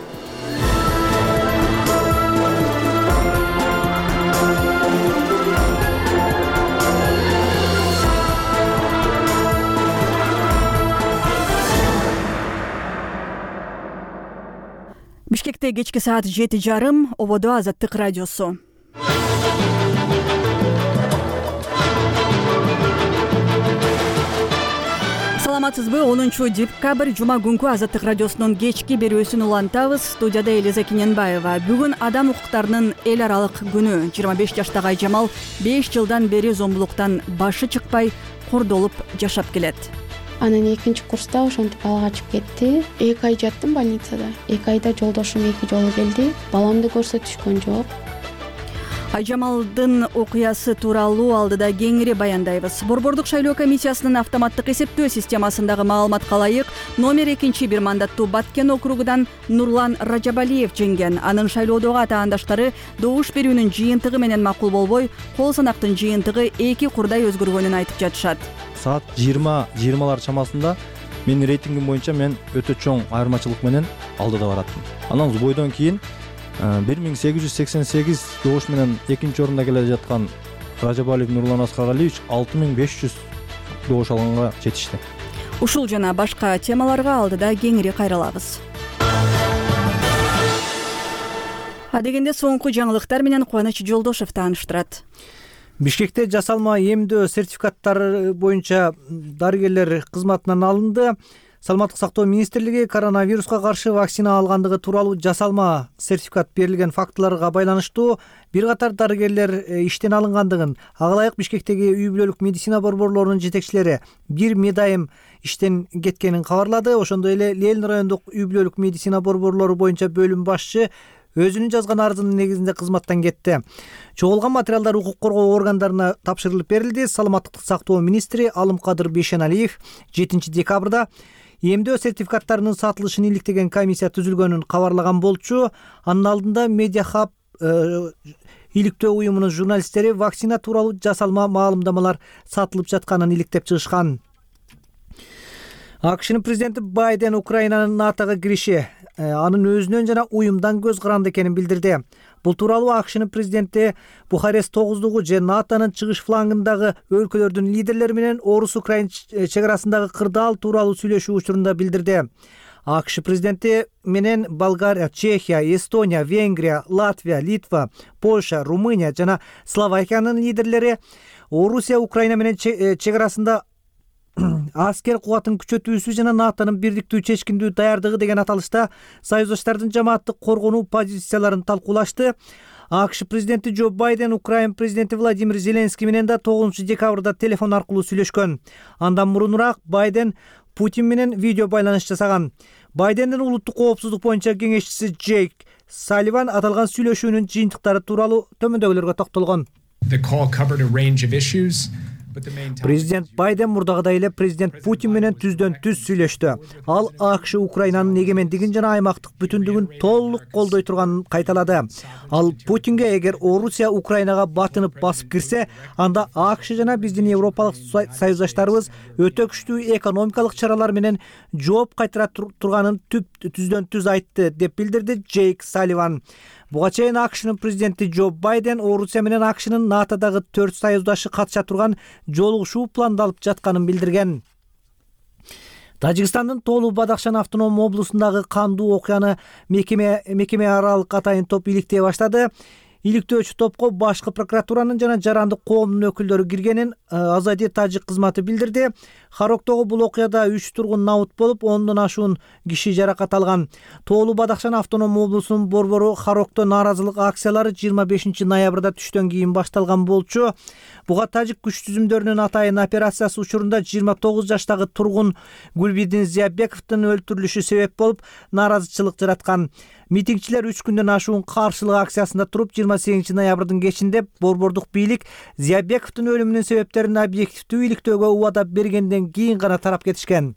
Бишкекте кечки саат жети жарым, ободо Азаттык радиосу. Саламатсызбы? онунчу декабрь жума күнкү Азаттык радиосунун кечки берүүсүн улантабыз. Студияда Элиза Кененбаева. Бүгүн адам укуктарынын эл аралык күнү. жыйырма беш жаштагы Айжамал беш жылдан бери зомбулуктан башы чыкпай кордолуп жашап келет. Анан экинчи курста ошентип ала качып кетти. эки ай жаттым больницада. эки айда жолдошум эки жолу келди. Баламды көрсөтүшкөн жок. Айжамалдын окуясы тууралуу алдыда кеңири баяндайбыз. Борбордук шайлоо комиссиясынын автоматтык эсептөө системасындагы маалыматка ылайык номер экинчи бир мандаттуу Баткен округунан Нурлан Ражабалиев жеңген. Анын шайлоодогу атаандаштары добуш берүүнүн жыйынтыгы менен макул болбой, кол санактын жыйынтыгы эки курдай өзгөргөнүн айтып жатышат. Саат жыйырма жыйырмалар чамасында менин рейтингим боюнча мен өтө чоң айырмачылык менен алдыда бараттым. Анан бойдон кийин бир миң сегиз жүз сексен сегиз добуш менен экинчи орунда келе жаткан Ражабалиев Нурлан Аскаргалиевич алты миң беш жүз добуш алганга жетишти. Ушул жана башка темаларга алдыда кеңири кайрылабыз. Адегенде соңку жаңылыктар менен Кубаныч Жолдошев тааныштырат. Бишкекте жасалма эмдөө сертификаттары боюнча дарыгерлер кызматынан алынды. Саламаттык сактоо министрлиги коронавируска каршы вакцина алгандыгы тууралуу жасалма сертификат берилген фактыларга байланыштуу бир катар дарыгерлер иштен алынгандыгын, ага ылайык Бишкектеги үй бүлөлүк медицина борборлорунун жетекчилери бир медайым иштен кеткенин кабарлады. Ошондой эле Ленин райондук үй бүлөлүк медицина борборлору боюнча бөлүм башчы өзүнүн жазган арызынын негизинде кызматтан кетти. Чогулган материалдар укук коргоо органдарына тапшырылып берилди. Саламаттык сактоо министри Алымкадыр Бейшеналиев жетинчи декабрда эмдөө сертификаттарынын сатылышын иликтеген комиссия түзүлгөнүн кабарлаган болчу. Анын алдында Медиахаб иликтөө уюмунун журналисттери вакцина тууралуу жасалма маалымдамалар сатылып жатканын иликтеп чыгышкан. АКШнын президенти Байден Украинанын НАТОго кириши анын өзүнөн жана уюмдан көз каранды экенин билдирди. Бул тууралуу АКШнын президенти Бухарест тогуздугу же НАТОнун чыгыш флангындагы өлкөлөрдүн лидерлери менен Орус-Украин чек арасындагы кырдаал тууралуу сүйлөшүү учурунда билдирди. АКШ президенти менен Болгария, Чехия, Эстония, Венгрия, Латвия, Литва, Польша, Румыния жана Словакиянын лидерлери Орусия Украина менен чек арасында аскер кубатын күчөтүүсү жана НАТОнун бирдиктүү чечкиндүү даярдыгы деген аталышта союздаштардын жамааттык коргонуу позицияларын талкуулашты. АКШ президенти Джо Байден Украин президенти Владимир Зеленский менен да тогузунчу декабрда телефон аркылуу сүйлөшкөн. Андан мурунураак Байден Путин менен видео байланыш жасаган. Байдендин улуттук коопсуздук боюнча кеңешчиси Джейк Салливан аталган сүйлөшүүнүн жыйынтыктары тууралуу төмөндөгүлөргө токтолгон. Президент Байден мурдагыдай эле президент Путин менен түздөн түз сүйлөштү. Ал АКШ Украинанын эгемендигин жана аймактык бүтүндүгүн толук колдой турганын кайталады. Ал Путинге эгер Орусия Украинага батынып басып кирсе, анда АКШ жана биздин европалык союздаштарыбыз өтө күчтүү экономикалык чаралар менен жооп кайтара турганын түздөн түз айтты деп билдирди Джейк Салливан. Буга чейин АКШнын президенти Джо Байден Орусия менен АКШнын НАТОдагы төрт союздашы катыша турган жолугушуу пландалып жатканын билдирген. Тажикстандын Тоолуу Бадахшан автоном облусундагы кандуу окуяны мекеме мекеме аралык атайын топ иликтей баштады. иликтөөчү топко башкы прокуратуранын жана жарандык коомдун өкүлдөрү киргенин Азади Тажик кызматы билдирди. Хароктогу бул окуяда үч тургун набыт болуп, ондон ашуун киши жаракат алган. Тоолу Бадахшан автоном облусунун борбору Харокто нааразылык акциялары жыйырма бешинчи ноябрда түштөн кийин башталган болчу. Буга тажик күч түзүмдөрүнүн атайын операциясы учурунда жыйырма тогуз жаштагы тургун Гүлбидин Зиябековдун өлтүрүлүшү себеп болуп, нааразычылык жараткан. Митингчилер үч күндөн ашуун каршылык акциясында туруп, жыйырма сегизинчи ноябрдын кечинде борбордук бийлик Зиябековдун өлүмүнүн себептерин объективдүү иликтөөгө убада бергенден кийин гана тарап кетишкен.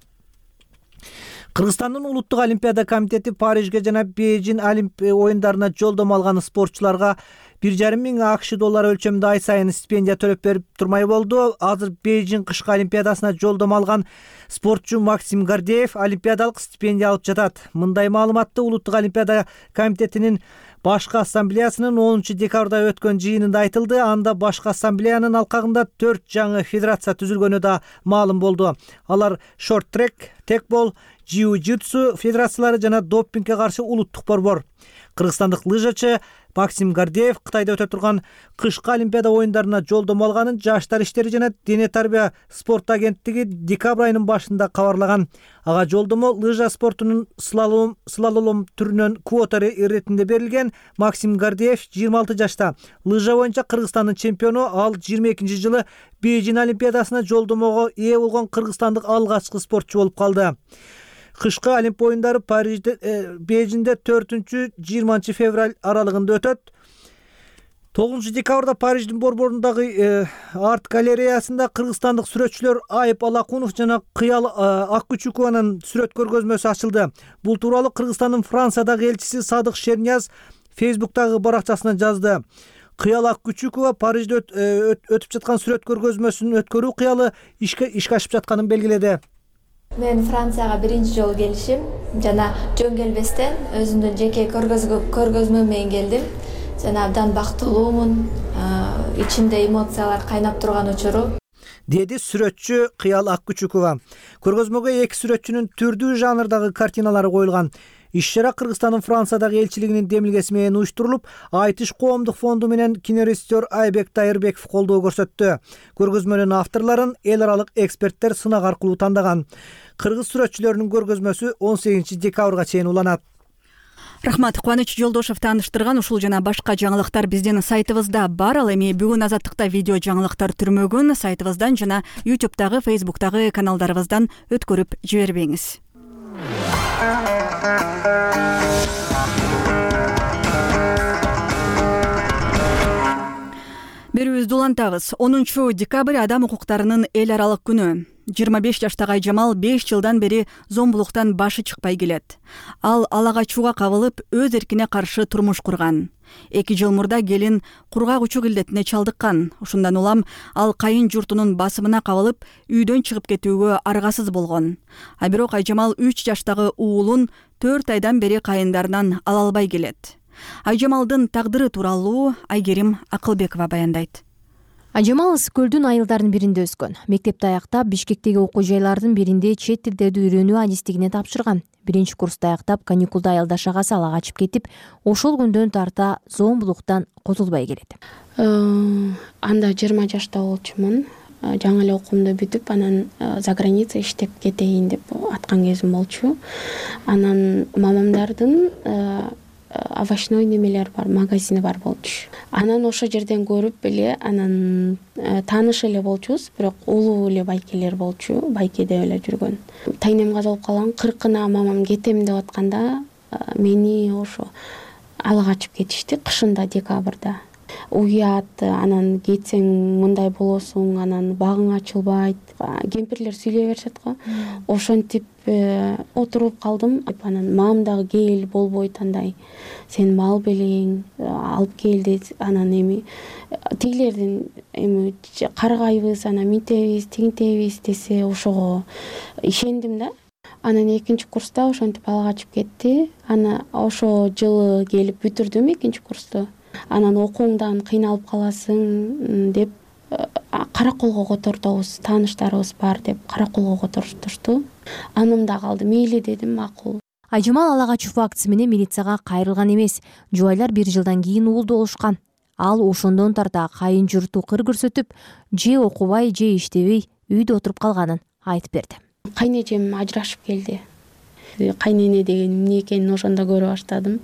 Кыргызстандын улуттук олимпиада комитети Парижге жана Бейжин олимпия оюндарына жолдомо алган спортчуларга бир жарым миң АКШ доллары өлчөмүндө ай сайын стипендия төлөп берип турмай болду. Азыр Бейжин кышкы олимпиадасына жолдомо алган спортчу Максим Гордеев олимпиадалык стипендия алып жатат. Мындай маалыматты улуттук олимпиада комитетинин башкы ассамблеясынын онунчу декабрда өткөн жыйынында айтылды. Анда башкы ассамблеянын алкагында төрт жаңы федерация түзүлгөнү да маалым болду. Алар шорт-трек, текбол, jiu-jitsu федерациялары жана допингге каршы улуттук борбор. Кыргызстандык лыжачы Максим Гордеев Кытайда өтө турган кышкы олимпиада оюндарына жолдомо алганын Жаштар иштери жана дене тарбия спорт агенттиги декабрь айынын башында кабарлаган. Ага жолдомо лыжа спортунун слалом слалом түрүнөн квота иретинде берилген. Максим Гордеев жыйырма алты жашта. Лыжа боюнча Кыргызстандын чемпиону. Ал жыйырма экинчи жылы Бейжин олимпиадасына жолдомого ээ болгон кыргызстандык алгачкы спортчу болуп калды. Кышкы олимпия оюндары Парижде, Бейжинде төртүнчү жыйырманчы февраль аралыгында өтөт. тогузунчу декабрда Париждин борборундагы арт галереясында кыргызстандык сүрөтчүлөр Айып Алакунов жана Кыял Аккучукованын сүрөт көргөзмөсү ачылды. Бул тууралуу Кыргызстандын Франциядагы элчиси Садык Шернияз Фейсбуктагы баракчасына жазды. Кыял Аккучукова Парижде өтүп жаткан сүрөт көргөзмөсүн өткөрүү кыялы ишке ишке ашып жатканын белгиледи. Мен Францияга биринчи жолу келишим жана жөн келбестен өзүмдүн жеке көргөзмө менен келдим. Жана абдан бактылуумун, ичинде эмоциялар кайнап турган учуру. Деди сүрөтчү Кыял Аккучукова. Көргөзмөгө эки сүрөтчүнүн түрдүү жанрдагы картиналары коюлган. Иш-чара Кыргызстандын Франциядагы элчилигинин демилгеси менен уюштурулуп, Айтыш коомдук фонду менен кинорежиссер Айбек Тайырбеков колдоо көрсөттү. Көргөзмөнүн авторлорун эл аралык эксперттер сынак аркылуу тандаган. Кыргыз сүрөтчүлөрүнүн көргөзмөсү он сегизинчи декабрга чейин уланат. Рахмат, Кубаныч Жолдошев тааныштырган ушул жана башка жаңылыктар биздин сайтыбызда бар. Ал эми бүгүн Азаттыкта видео жаңылыктар түрмөгүн сайтыбыздан жана ютубтагы, фейсбуктагы каналдарыбыздан өткөрүп жибербеңиз. Берүүбүздү улантабыз. онунчу декабрь адам укуктарынын эл аралык күнү. жыйырма беш жаштагы Айжамал беш жылдан бери зомбулуктан башы чыкпай келет. Ал алагачууга кабылып, өз эркине каршы турмуш курган. эки жыл мурда келин кургак учук илдетине чалдыккан. Ушундан улам ал кайын журтунун басымына кабылып, үйдөн чыгып кетүүгө аргасыз болгон. А бирок Айжамал үч жаштагы уулун төрт айдан бери кайындарынан ала албай келет. Айжамалдын тагдыры тууралуу Айгерим Акылбекова баяндайт. Айжамал Ысык көлдүн айылдарынын биринде өскөн. Мектепти аяктап, Бишкектеги окуу жайлардын биринде чет тилдерди үйрөнүү адистигине тапшырган. Биринчи курсту аяктап, каникулда айылдаш агасы ала качып кетип, ошол күндөн тарта зомбулуктан кутулбай келет. Анда жыйырма жашта болчумун. Жаңы эле окуумду бүтүп, анан за граница иштеп кетейин деп аткан кезим болчу. Анан мамамдардын овощной немелер бар, магазини бар болчу. Анан ошо жерден көрүп эле, анан тааныш эле болчубуз, бирок улуу эле байкелер болчу, байкеде эле жүргөн. Тайнем каза болуп калган, кыркына мамам кетем деп атканда, мени ошо ала качып кетишти, кышында декабрда. Уят, анан кетсең мындай болосуң, анан багың ачылбайт. Кемпирлер сүйлөй беришет го. Ошентип отуруп калдым. Анан мамам дагы кел болбойт андай. Сен мал белең, алып кел дейт. Анан эми тигилердин эми каргайбыз, анан минтебиз, тигинтебиз десе ошого ишендим да. Анан экинчи курста ошентип ала качып кетти. Ана ошо жылы келип бүтүрдүм экинчи курсту. Анан окууңдан кыйналып каласың деп караколго котортобуз, тааныштарыбыз бар деп караколго которушту. Анымда калды, мейли дедим, макул. Айжамал ала качуу фактысы менен милицияга кайрылган эмес. Жубайлар бир жылдан кийин уулду болушкан. ал ошондон тарта кайын журту кыр көрсөтүп, же окубай же иштебей үйдө отуруп калганын айтып берди. Кайнежем ажырашып келди. Кайнене деген эмне экенин ошондо көрө баштадым.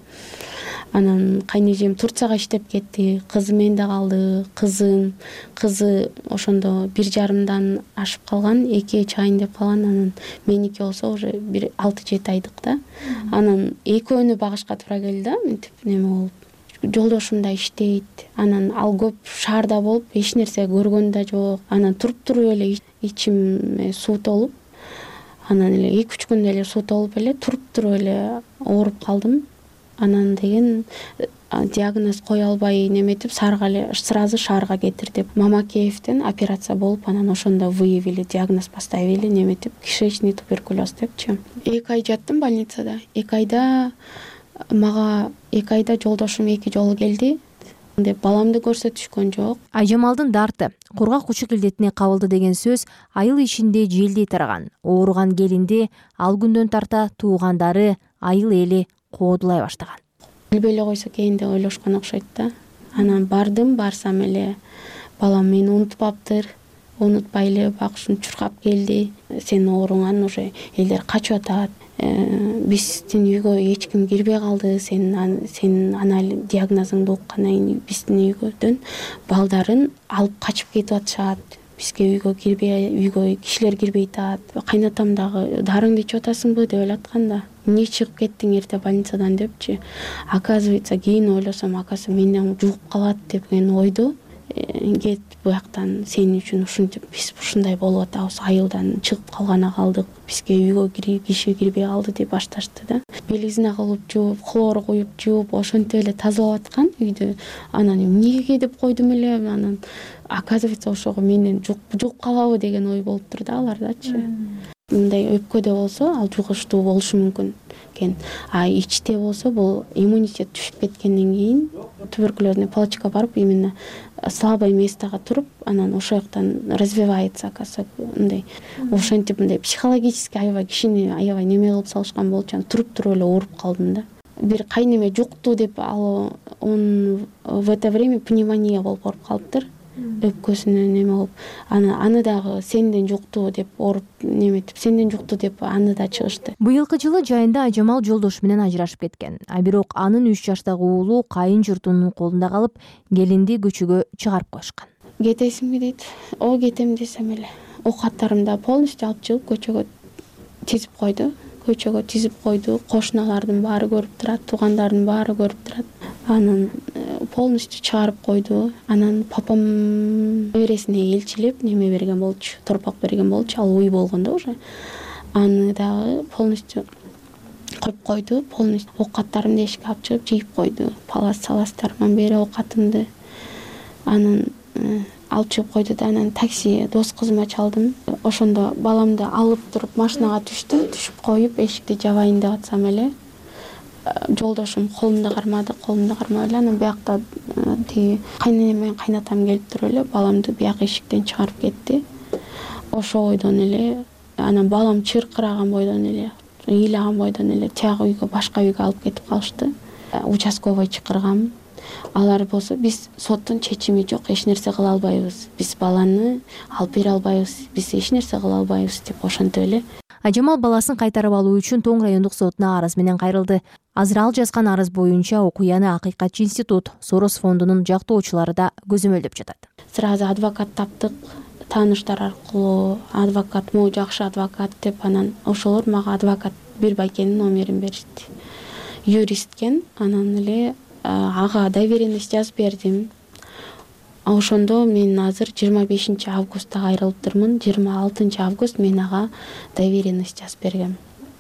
Анан кайнежем Турцияга иштеп кетти, кызы менде калды. Кызым, кызы ошондо бир жарымдан ашып калган, эки чайын деп калган. Анан меники болсо уже бир алты жети айдык да. Анан экөөнү багышка туура келди да, мынтип неме болуп. Жолдошум да иштейт. Анан ал көп шаарда болуп, эч нерсе көргөн да жок. Анан туруп-туруп эле ичиме суу толуп, анан эле эки үч күндө эле суу толуп эле туруп-туруп эле ооруп калдым. Анан деген диагноз кое албай неметип, сарга эле сразу шаарга кетир деп Мамакеевден операция болуп, анан ошондо выявили, диагноз поставили, неметип, кишечный туберкулез депчи. эки ай жаттым больницада. эки айда мага эки айда жолдошум эки жолу келди деп баламды көрсөтүшкөн жок. Айжамалдын дарты кургак кучук илдетине кабылды деген сөз айыл ичинде желдей тараган. Ооруган келинди ал күндөн тарта туугандары, айыл эли коодулай баштаган. Билбей эле койсо экен деп ойлошкон окшойт да. Анан бардым, барсам эле балам мени унутпаптыр, унутпай эле багышын чуркап келди. Сен ооруңан уже элдер качып атат. Биздин үйгө эч ким кирбей калды. Сен сен анализ диагнозуңду уккандан кийин биздин үйгөдөн балдарын алып качып кетип атышат. Бизге үйгө кирбей, үйгө кишилер кирбей атат. Кайнатам дагы дарыңды ичип атасыңбы деп ойлоткан да. Эмне чыгып кеттиң эрте больницадан депчи. Оказывается, кийин ойлосом, акасы менден жугуп калат деген ойду. Кет буяктан сен үчүн ушинтип биз ушундай болуп атабыз, айылдан чыгып калгана калдык, бизге үйгө кирип киши кирбей калды деп башташты да. Белгисине кылып жууп, хлор куюп жууп, ошентип эле тазалап аткан үйдү. Анан эмнеге деп койдум эле, анан оказывается ошого менден жугуп калабы деген ой болуптур да алардачы. Мындай өпкөдө болсо ал жугуштуу болушу мүмкүн экен. А ичте болсо бул иммунитет түшүп кеткенден кийин туберкулезный палочка барып, именно слабое местого туруп, анан ошол жактан развивается, оказывается, мындай. Ошентип мындай психологически аябай кишини аябай неме кылып салышкан болчу, туруп-туруп эле ооруп калдым да. Бир кайнеме жукту деп ал он в это время пневмония болуп ооруп калыптыр. Өпкөсүнө неме болуп, аны аны дагы сенден жукту деп ооруп неметип, сенден жукту деп аны да чыгышты. Быйылкы жылы жайында Айжамал жолдошу менен ажырашып кеткен. А бирок анын үч жаштагы уулу кайын журтунун колунда калып, келинди көчөгө чыгарып коюшкан. Кетесиңби дейт. О, кетем десем эле. Окаттарымды полностью алып чыгып көчөгө тизип койду. Көчөгө тизип койду. Кошуналардын баары көрүп турат, туугандардын баары көрүп турат. Анан полностью чыгарып койду. Анан папам небересине элчилеп неме берген болчу, торпак берген болчу, ал уй болгондо уже. Аны дагы полностью коюп койду, полностью оокаттарымды эшикке алып чыгып жыйып койду. Палас саластарыман бери оокатымды. Анан алып чыгып койду да, анан такси дос кызыма чалдым. Ошондо баламды алып туруп машинага түштү, түшүп коюп эшикти жабайын деп атсам эле жолдошум колумду кармады, колумду кармап эле анан биякта тиги кайненем менен кайнатам келип туруп эле баламды бияк эшиктен чыгарып кетти. Ошол бойдон эле анан балам чыркыраган бойдон эле, ыйлаган бойдон эле тияк үйгө, башка үйгө алып кетип калышты. Участковый чакыргам. Алар болсо биз соттун чечими жок, эч нерсе кыла албайбыз. Биз баланы алып бере албайбыз, биз эч нерсе кыла албайбыз деп ошентип эле. Айжамал баласын кайтарып алуу үчүн Тоң райондук сотуна арыз менен кайрылды. Азыр ал жазган арыз боюнча окуяны Акыйкатчы институт, Сорос фондунун жактоочулары да көзөмөлдөп жатат. Сразу адвокат таптык, тааныштар аркылуу адвокат, могу жакшы адвокат деп, анан ошолор мага адвокат бир байкенин номерин беришти. Юристкен, анан эле ага доверенность жазып бердим. Ошондо мен азыр жыйырма бешинчи августта кайрылыптырмын. жыйырма алтынчы август мен ага доверенность жазып бергем.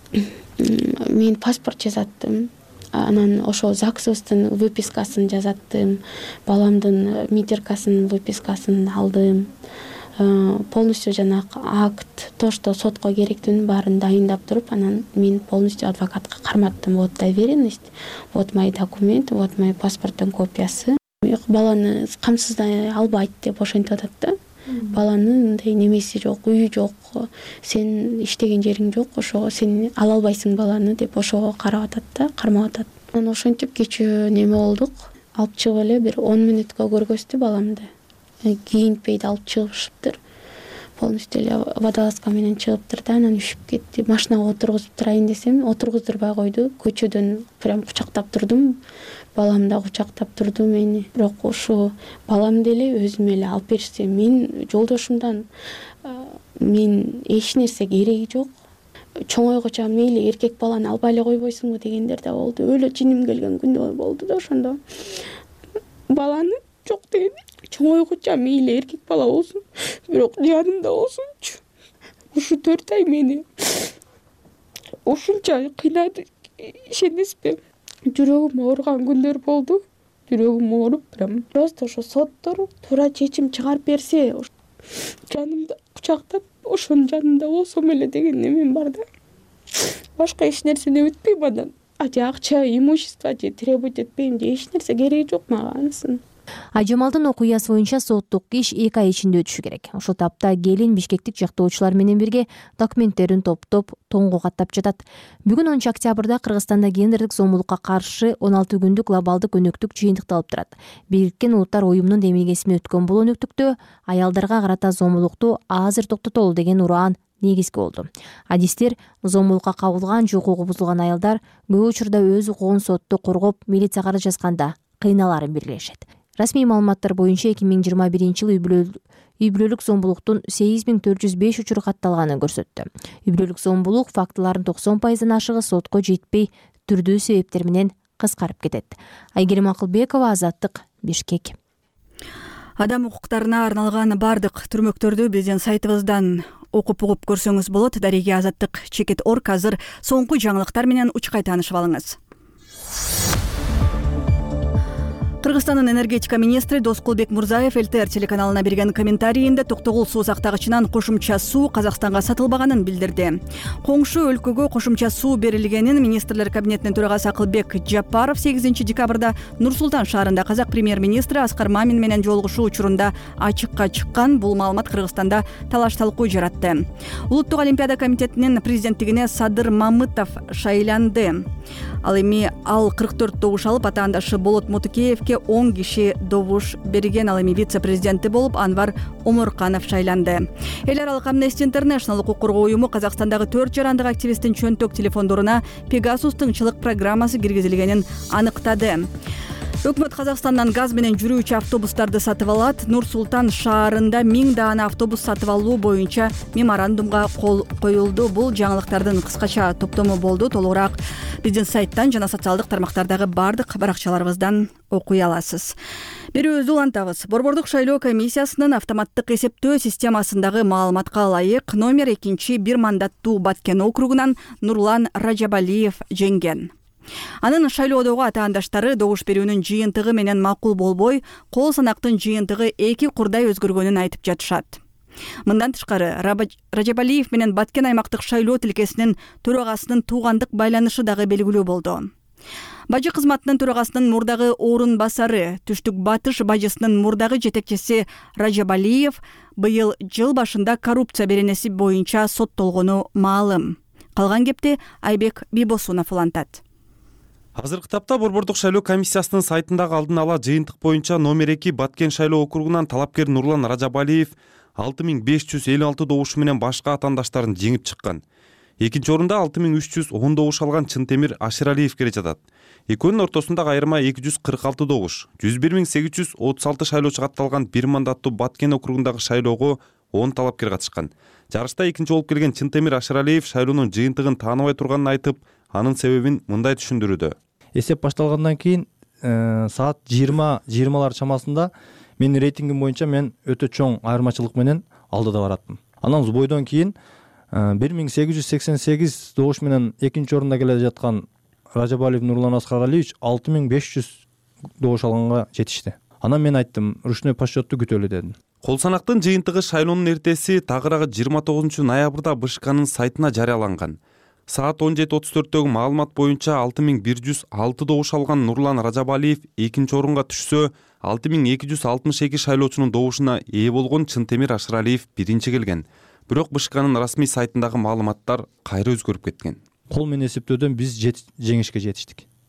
Мен паспорт жасаттым. Анан ошо ЗАГСыбыздын выпискасын жасаттым. Баламдын метиркасынын выпискасын алдым. Полностью жанагы акт, то, что сотко керектүүнүн баарын дайындап туруп, анан мен полностью адвокатка карматтым. Вот доверенность, вот мои документы, вот мои паспорттун копиясы. Баланы камсыздай албайт деп ошентип атат да. Баланын мындай немеси жок, үйү жок, сен иштеген жериң жок, ошого сен ала албайсың баланы деп ошого карап атат да, кармап атат. Анан ошентип кечээ неме болдук. алып чыгып эле бир он мүнөткө көргөздү баламды. Кийинтпей да алып чыгышыптыр. Полностью эле водолазка менен чыгыптыр да, анан үшүп кетти. Машинага отургузуп турайын десем, отургуздурбай койду. Көчөдөн прям кучактап турдум. Балам да кучактап турду мени. Бирок ушу балам деле өзүм эле алып беришсе, мен жолдошумдан мен эч нерсе кереги жок. Чоңойгоча мейли эркек баланы албай эле койбойсуңбу дегендер да болду. Өлө жиним келген күндөр болду да ошондо. Баланы жок деген. Чоңойгоча мейли эркек бала болсун, бирок жанымда болсунчу. Ушу төрт ай мени ушунча кыйнады, ишенесизби? Жүрөгүм ооруган күндөр болду. Жүрөгүм ооруп, прям просто ошо соттор туура чечим чыгарып берсе, жанымда кучактап, ошонун жанында болсом эле деген немем бар да. Башка эч нерсени өтпөйм андан. Же акча, имущество же требовать этпейм же эч нерсе кереги жок мага анысын. Айжамалдын окуясы боюнча соттук иш эки ай ичинде өтүшү керек. Ошол тапта келин бишкектик жактоочулар менен бирге документтерин топтоп тоңго каттап жатат. Бүгүн онунчу октябрда Кыргызстанда гендердик зомбулукка каршы он алты күндүк глобалдык өнөктүк жыйынтыкталып турат. Бириккен Улуттар уюмунун демилгесине өткөн бул өнөктүктө аялдарга карата зомбулукту азыр токтотолу деген ураан негизги болду. Адистер зомбулукка кабылган же укугу бузулган аялдар көп учурда өз укугун сотто коргоп, милицияга арыз жазганда кыйналарын белгилешет. Расмий маалыматтар боюнча эки миң жыйырма биринчи жылы үй бүлөлүк зомбулуктун сегиз миң төрт жүз беш учуру катталганын көрсөттү. Үй бүлөлүк зомбулук фактыларынын токсон пайыздан ашыгы сотко жетпей түрдүү себептер менен кыскарып кетет. Айгерим Акылбекова, Азаттык, Бишкек. Адам укуктарына арналган бардык түрмөктөрдү биздин сайтыбыздан окуп угуп көрсөңүз болот. Дареге Азаттык чекит орг азыр соңку жаңылыктар менен учкай таанышып алыңыз. Кыргызстандын энергетика министри Доскулбек Мурзаев эл тэ эр телеканалына берген комментарийинде токтогул суу сактагычынан кошумча суу Казакстанга сатылбаганын билдирди. Коңшу өлкөгө кошумча суу берилгенин министрлер кабинетинин төрагасы Акылбек Жапаров сегизинчи декабрда Нур-Султан шаарында казак премьер-министри Аскар Мамин менен жолугушуу учурунда ачыкка чыккан. Бул маалымат Кыргызстанда талаш талкуу жаратты. Улуттук олимпиада комитетинин президенттигине Садыр Мамытов шайланды. Ал эми ал кырк төрт добуш алып, атаандашы Болот Мотукеевке он киши добуш берген. Ал эми вице-президенти болуп Анвар Оморканов шайланды. Эл аралык Amnesty International укук коргоо уюму Казакстандагы төрт жарандык активисттин чөнтөк телефондоруна Pegasus тыңчылык программасы киргизилгенин аныктады. Өкмөт Казакстандан газ менен жүрүүчү автобустарды сатып алат. Нур-Султан шаарында миң даана автобус сатып алуу боюнча меморандумга кол коюлду. Бул жаңылыктардын кыскача топтому болду. Толугураак биздин сайттан жана социалдык тармактардагы бардык баракчаларыбыздан окуй аласыз. Берүүбүздү улантабыз. Борбордук шайлоо комиссиясынын автоматтык эсептөө системасындагы маалыматка ылайык номер экинчи бир мандаттуу Баткен округунан Нурлан Ражабалиев жеңген. Анын шайлоодогу атаандаштары добуш берүүнүн жыйынтыгы менен макул болбой, кол санактын жыйынтыгы эки курдай өзгөргөнүн айтып жатышат. Мындан тышкары Ражабалиев менен Баткен аймактык шайлоо тилкесинин төрагасынын туугандык байланышы дагы белгилүү болду. Бажы кызматынын төрагасынын мурдагы орун басары, Түштүк Батыш бажысынын мурдагы жетекчиси Ражабалиев быйыл жыл башында коррупция беренеси боюнча соттолгону маалым. Калган кепти Айбек Бибосунов улантат. Азыркы тапта Борбордук шайлоо комиссиясынын сайтындагы алдын ала жыйынтык боюнча номер эки Баткен шайлоо округунан талапкер Нурлан Ражабалиев алты миң беш жүз элүү алты добушу менен башка атаандаштарын жеңип чыккан. Экинчи орунда алты миң үч жүз он добуш алган Чынтемир Аширалиев келе жатат. Экөөнүн ортосундагы айырма эки жүз кырк алты добуш. жүз бир миң сегиз жүз отуз алты шайлоочу катталган бир мандаттуу Баткен округундагы шайлоого он талапкер катышкан. Жарышта экинчи болуп келген Чынтемир Аширалиев шайлоонун жыйынтыгын тааныбай турганын айтып, анын себебин мындай түшүндүрүүдө. Эсеп башталгандан кийин саат жыйырма жыйырмалар чамасында менин рейтингим боюнча мен өтө чоң айырмачылык менен алдыда бараттым. Анан бойдон кийин бир миң сегиз жүз сексен сегиз добуш менен экинчи орунда келе жаткан Ражабалиев Нурлан Аскаралиевич алты миң беш жүз добуш алганга жетишти. Анан мен айттым, ручной подсчетту күтөлү дедим. Кол санактын жыйынтыгы шайлоонун эртеси тагыраагы жыйырма тогузунчу ноябрда БШКнын сайтына жарыяланган. Саат он жети отуз төрттөгү маалымат боюнча алты миң бир жүз алты добуш алган Нурлан Ражабалиев экинчи орунга түшсө, алты миң эки жүз алтымыш эки шайлоочунун добушуна ээ болгон Чынтемир Ашыралиев биринчи келген. Бирок БШКнын расмий сайтындагы маалыматтар кайра өзгөрүп кеткен. Кол менен эсептөөдөн биз жеңишке жетиштик.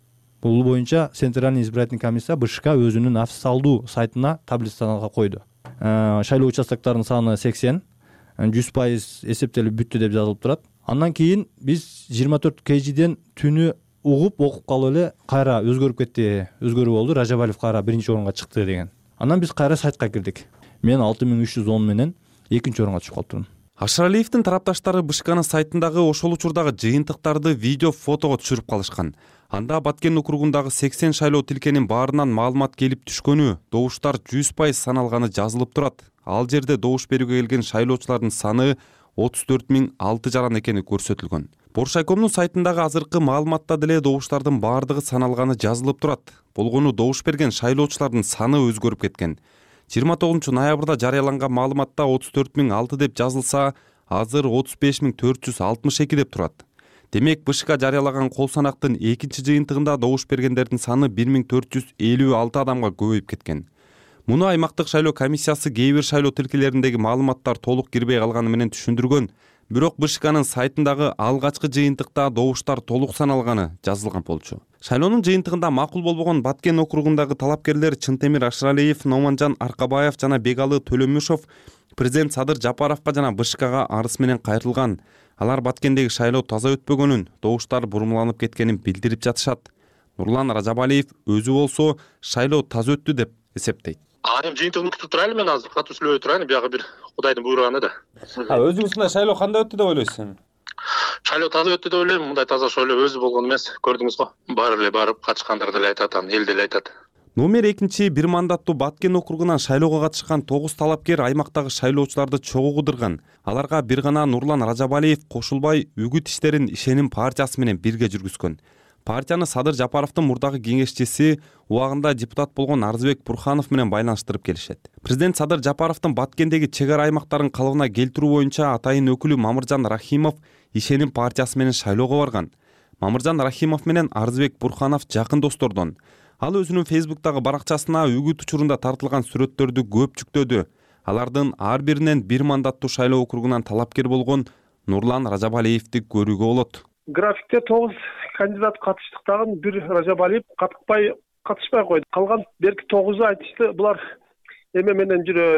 бул боюнча Центральный избирательный комиссия БШК өзүнүн официалдуу сайтына таблицага койду. Шайлоо участоктарынын саны сексен, жүз пайыз эсептелип бүттү деп жазылып турат. Андан кийин биз жыйырма төрт кжден түнү угуп окуп калып эле кайра өзгөрүп кетти, өзгөрүү болду. Ражабалиев кайра биринчи орунга чыкты деген. Анан биз кайра сайтка кирдик. Мен алты миң үч жүз он менен экинчи орунга түшүп калыптырмын. Ашыралиевдин тарапташтары БШКнын сайтындагы ошол учурдагы жыйынтыктарды видео, фотого түшүрүп калышкан. Анда Баткен округундагы сексен шайлоо тилкенин баарынан маалымат келип түшкөнү, добуштар жүз пайыз саналганы жазылып турат. Ал жерде добуш берүүгө келген шайлоочулардын саны отуз төрт миң алты жаран экени көрсөтүлгөн. Боршайкомдун сайтындагы азыркы маалыматта деле добуштардын баардыгы саналганы жазылып турат. Болгону добуш берген шайлоочулардын саны өзгөрүп кеткен. жыйырма тогузунчу ноябрда жарыяланган маалыматта отуз төрт миң алты деп жазылса, азыр отуз беш миң төрт жүз алтымыш эки деп турат. Демек, БШК жарыялаган кол санактын экинчи жыйынтыгында добуш бергендердин саны бир миң төрт жүз элүү алты адамга көбөйүп кеткен. Муну аймактык шайлоо комиссиясы кээ бир шайлоо тилкелериндеги маалыматтар толук кирбей калганы менен түшүндүргөн. Бирок БШКнын сайтындагы алгачкы жыйынтыкта добуштар толук саналганы жазылган болчу. Шайлоонун жыйынтыгында макул болбогон Баткен округундагы талапкерлер Чынтемир Ашыралиев, Номанжан Аркабаев жана Бегалы Төлөмүшов президент Садыр Жапаровго жана БШКга арыз менен кайрылган. Алар Баткендеги шайлоо таза өтпөгөнүн, добуштар бурмаланып кеткенин билдирип жатышат. Нурлан Ражабалиев өзү болсо шайлоо таза өттү деп эсептейт. Анын жыйынтыгын күтүп турайлы, мен азыр катуу сүйлөбөй турайын, бияга бир Кудайдын буйруганы да. Өзүңүздөй шайлоо кандай өттү деп ойлойсуз? Шайлоо таза өттү деп ойлойм, мындай таза шайлоо өзү болгон эмес, көрдүңүз го. Баары эле барып, качкандар деле айтат, аны эл деле айтат. Номер экинчи бир мандаттуу Баткен округунан шайлоого катышкан тогуз талапкер аймактагы шайлоочуларды чогуу кыдырган. Аларга бир гана Нурлан Ражабалиев кошулбай үгүт иштерин ишеним партиясы менен бирге жүргүзгөн. Партияны Садыр Жапаровдун мурдагы кеңешчиси, убагында депутат болгон Арзыбек Бурханов менен байланыштырып келишет. Президент Садыр Жапаровдун Баткендеги чек ара аймактарын калыбына келтирүү боюнча атайын өкүлү Мамыржан Рахимов ишеним партиясы менен шайлоого барган. Мамыржан Рахимов менен Арзыбек Бурханов жакын достордон. Ал өзүнүн Фейсбуктагы баракчасына үгүт учурунда тартылган сүрөттөрдү көп жүктөдү. Алардын ар биринен бир мандаттуу шайлоо округунан талапкер болгон Нурлан Ражабалиевди көрүүгө болот. Графикте тогуз кандидат катыштыктагы бир Ражабалиев катыкпай катышпай койду. Калган берки тогузу айтышты, булар эме менен жүрөт,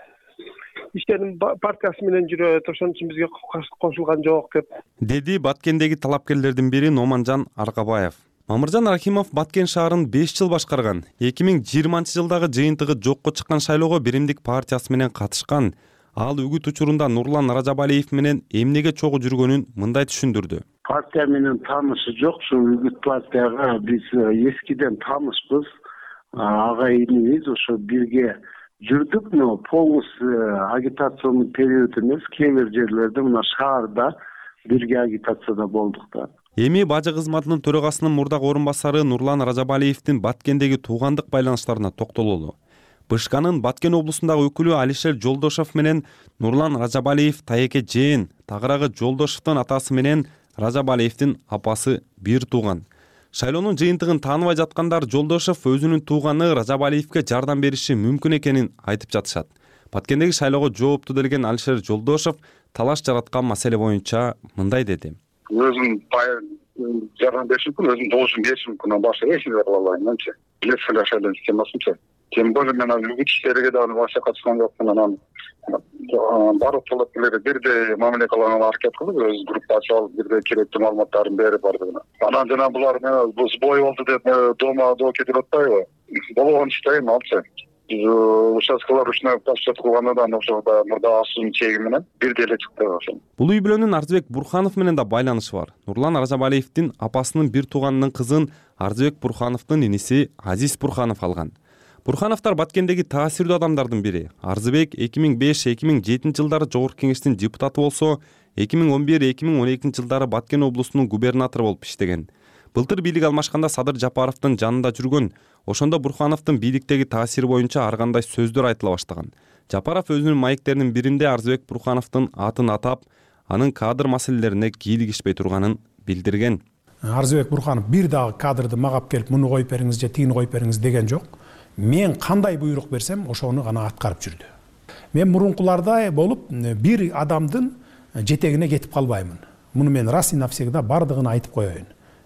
ишеним партиясы менен жүрөт, ошон үчүн бизге кошулган жок деп. Деди Баткендеги талапкерлердин бири Номанжан Аркабаев. Мамыржан Рахимов Баткен шаарын беш жыл башкарган. эки миң жыйырманчы жылдагы жыйынтыгы жокко чыккан шайлоого Биримдик партиясы менен катышкан. Ал үгүт учурунда Нурлан Ражабалиев менен эмнеге чогуу жүргөнүн мындай түшүндүрдү. Партия менен таанышы жок, ушу үгүт партияга биз эскиден таанышпыз, агайыныбыз, ошо бирге жүрдүк, но полностью агитационный период эмес, кээ бир жерлерде мына шаарда бирге агитацияда болдук да. Эми бажы кызматынын төрагасынын мурдагы орун басары Нурлан Ражабалиевдин Баткендеги туугандык байланыштарына токтололу. БШКнын Баткен облусундагы өкүлү Алишер Жолдошов менен Нурлан Ражабалиев тайеке жээн, тагыраагы Жолдошовдун атасы менен Ражабалиевдин апасы бир тууган. Шайлоонун жыйынтыгын тааныбай жаткандар Жолдошов өзүнүн тууганы Ражабалиевге жардам бериши мүмкүн экенин айтып жатышат. Баткендеги шайлоого жоопту делген Алишер Жолдошов талаш жараткан маселе боюнча мындай деди. Өзүм жардам бериш мүмкүн, өзүм добушун бериш мүмкүн, башка эч нерсе кыла албайм-чы. Билесиңер шайлоо системасынчы. Тем более мен азыр үгүт иштериге дагы башка катышкан жокмун, анан баардык талапкерлерге бирдей мамиле кылганга аракет кылып, өз группа ачып алып, бирдей керектүү маалыматтарын берип бардыгына. Анан жана булар сбой болду деп дома доо кетип атпайбы? Болгон иште эми алчы. Участкалар ручной подсчет кылгандан ошо да мурда асуунун чеги менен бирдей эле чыкты ошо. Бул үй бүлөнүн Арзыбек Бурханов менен да байланышы бар. Нурлан Ражабалиевдин апасынын бир тууганынын кызын Арзыбек Бурхановдун иниси Азиз Бурханов алган. Бурхановтар Баткендеги таасирдүү адамдардын бири. Арзыбек эки миң беш эки миң жетинчи жылдары Жогорку Кеңештин депутаты болсо, эки миң он бир эки миң он экинчи жылдары Баткен облусунун губернатору болуп иштеген. Былтыр бийлик алмашканда Садыр Жапаровдун жанында жүргөн. Ошондо Бурхановдун бийликтеги таасири боюнча ар кандай сөздөр айтыла баштаган. Жапаров өзүнүн маектеринин биринде Арзыбек Бурхановдун атын атап, анын кадр маселелерине кийлигишпей турганын билдирген. Арзыбек Бурханов бир дагы кадрды магап келип, муну коюп бериңиз же тигини коюп бериңиз деген жок. Мен кандай буйрук берсем, ошону гана аткарып жүрдү. Мен мурункуларда болуп, бир адамдын жетегине кетип калбаймын. Муну мен раз и навсегда бардыгын айтып коеюн.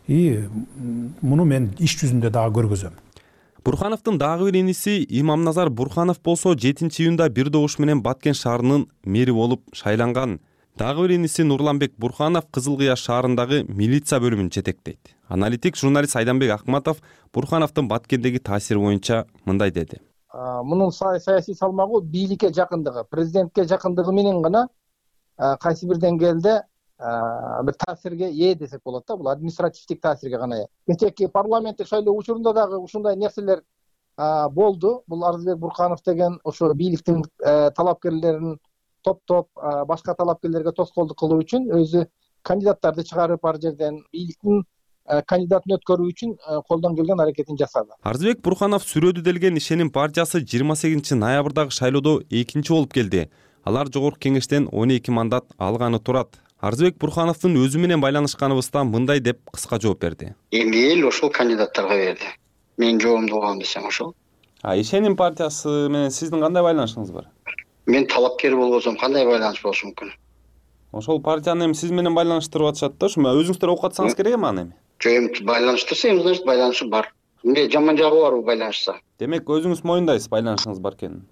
и муну мен иш жүзүндө дагы көргөзөм. Бурхановдун дагы бир иниси Имамназар Бурханов болсо жетинчи июнда бир добуш менен Баткен шаарынын мэри болуп шайланган. Дагы бир иниси Нурланбек Бурханов Кызыл Кыя шаарындагы милиция бөлүмүн жетектейт. Аналитик журналист Айданбек Акматов Бурхановдун Баткендеги таасири боюнча мындай деди. Мунун саясий салмагы бийликке жакындыгы, президентке жакындыгы менен гана кайсы бир деңгээлде бир таасирге ээ десек болот да. Бул административдик таасирге гана ээ. Кечээки парламенттик шайлоо учурунда дагы ушундай нерселер болду. Бул Арызбек Бурханов деген ошо бийликтин талапкерлерин топтоп башка талапкерлерге тоскоолдук кылуу үчүн өзү кандидаттарды чыгарып ар жерден бийликтин кандидатын өткөрүү үчүн колдон келген аракетин жасады. Арызбек Бурханов сүрөдү делген ишеним партиясы жыйырма сегизинчи ноябрдагы шайлоодо экинчи болуп келди. Алар жогорку кеңештен он эки мандат алганы турат. Арызбек Бурхановдун өзү менен байланышканыбызда мындай деп кыска жооп берди. Эми эл ошол кандидаттарга берди. Мен жообумду угам десем ошол. А ишеним партиясы менен сиздин кандай байланышыңыз бар? Мен талапкер болбосом кандай байланыш болушу мүмкүн? Ошол партияны эми сиз менен байланыштырып атышат да, ошо өзүңүздөр окуп атсаңыз керек эми аны эми. Жок, эми байланыштырса эми значит байланышы бар. Эмне жаман жагы бар бул байланышса? Демек өзүңүз моюндайсыз байланышыңыз бар экенин.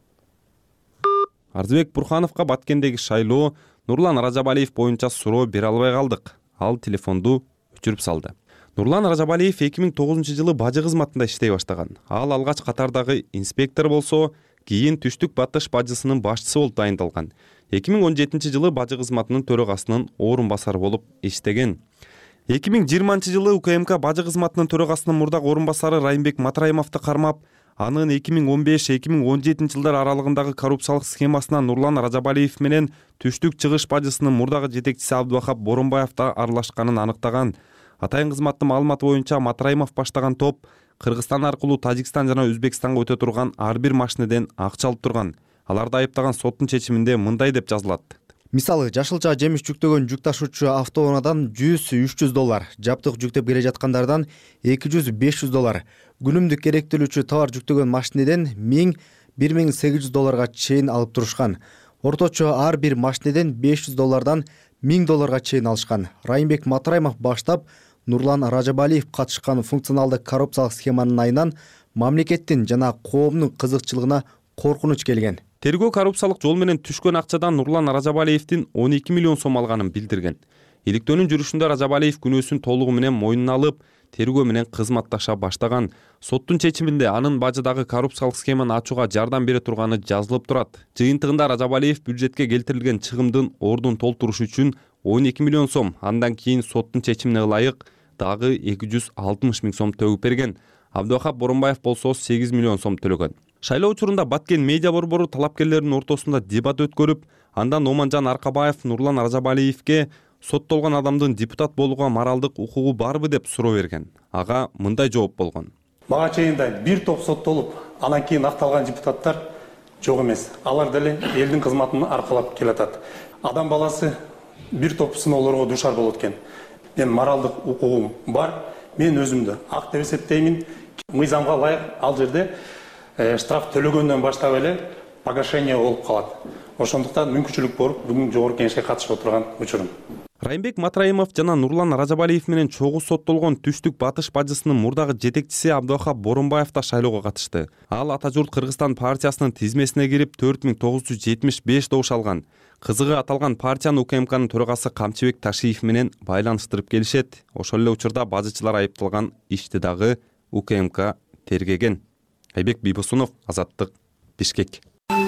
Арызбек Бурхановго Баткендеги шайлоо Нурлан Ражабалиев боюнча суроо бере албай калдык. Ал телефонду өчүрүп салды. Нурлан Ражабалиев эки миң тогузунчу жылы бажы кызматында иштей баштаган. Ал алгач катардагы инспектор болсо, кийин Түштүк Батыш бажысынын башчысы болуп дайындалган. эки миң он жетинчи жылы бажы кызматынын төрагасынын орун басары болуп иштеген. эки миң жыйырманчы жылы УКМК бажы кызматынын төрагасынын мурдагы орун басары Райымбек Матраимовду кармап, анын эки миң он беш эки миң он жетинчи жылдар аралыгындагы коррупциялык схемасына Нурлан Ражабалиев менен Түштүк Чыгыш бажысынын мурдагы жетекчиси Абдубахап Боронбаев да аралашканын аныктаган. Атайын кызматтын маалыматы боюнча Матраимов баштаган топ Кыргызстан аркылуу Тажикстан жана Өзбекстанга өтө турган ар бир машинеден акча алып турган. Аларды айыптаган соттун чечиминде мындай деп жазылат. Мисалы, жашылча жемиш жүктөгөн жүк ташуучу автоунаадан жүз үч жүз доллар, жаптык жүктөп келе жаткандардан эки жүз беш жүз доллар, күнүмдүк керектелүүчү товар жүктөгөн машинеден миң бир миң сегиз жүз долларга чейин алып турушкан. Орточо ар бир машинеден беш жүз доллардан миң долларга чейин алышкан. Райымбек Матраимов баштап Нурлан Ражабалиев катышкан функционалдык коррупциялык схеманын айынан мамлекеттин жана коомдун кызыкчылыгына коркунуч келген. Тергөө коррупциялык жол менен түшкөн акчадан Нурлан Ражабалиевдин он эки миллион сом алганын билдирген. Иликтөөнүн жүрүшүндө Ражабалиев күнөөсүн толугу менен мойнуна алып, тергөө менен кызматташа баштаган. Соттун чечиминде анын бажыдагы коррупциялык схеманы ачууга жардам бере турганы жазылып турат. Жыйынтыгында Ражабалиев бюджетке келтирилген чыгымдын ордун толтуруш үчүн он эки миллион сом, андан кийин соттун чечимине ылайык дагы эки жүз алтымыш миң сом төгүп берген. Абдубахап Боронбаев болсо сегиз миллион сом төлөгөн. Шайлоо учурунда Баткен медиа борбору талапкерлердин ортосунда дебат өткөрүп, андан Оманжан Аркабаев Нурлан Ражабалиевге соттолгон адамдын депутат болууга моралдык укугу барбы деп суроо берген. Ага мындай жооп болгон. Мага чейин да бир топ соттолуп, анан кийин акталган депутаттар жок эмес. Алар деле элдин кызматын аркалап келатат. Адам баласы бир топ сыноолорго дуушар болот экен. Мен моралдык укугум бар. Мен өзүмдү ак деп эсептеймин. Мыйзамга ылайык ал жерде штраф төлөгөндөн баштап эле погашение болуп калат. Ошондуктан мүмкүнчүлүк бар бүгүн жогорку кеңешке катышып отурган учурум. Райымбек Матраимов жана Нурлан Ражабалиев менен чогуу соттолгон Түштүк Батыш бажысынын мурдагы жетекчиси Абдубахап Боронбаев да шайлоого катышты. Ал Ата журт Кыргызстан партиясынын тизмесине кирип төрт миң тогуз жүз жетимиш беш добуш алган. Кызыгы аталган партиянын УКМКнын төрагасы Камчыбек Ташиев менен байланыштырып келишет. Ошол эле учурда бажычылар айыпталган ишти дагы УКМК тергеген. Айбек Бийбосунов, Азаттык, Бишкек.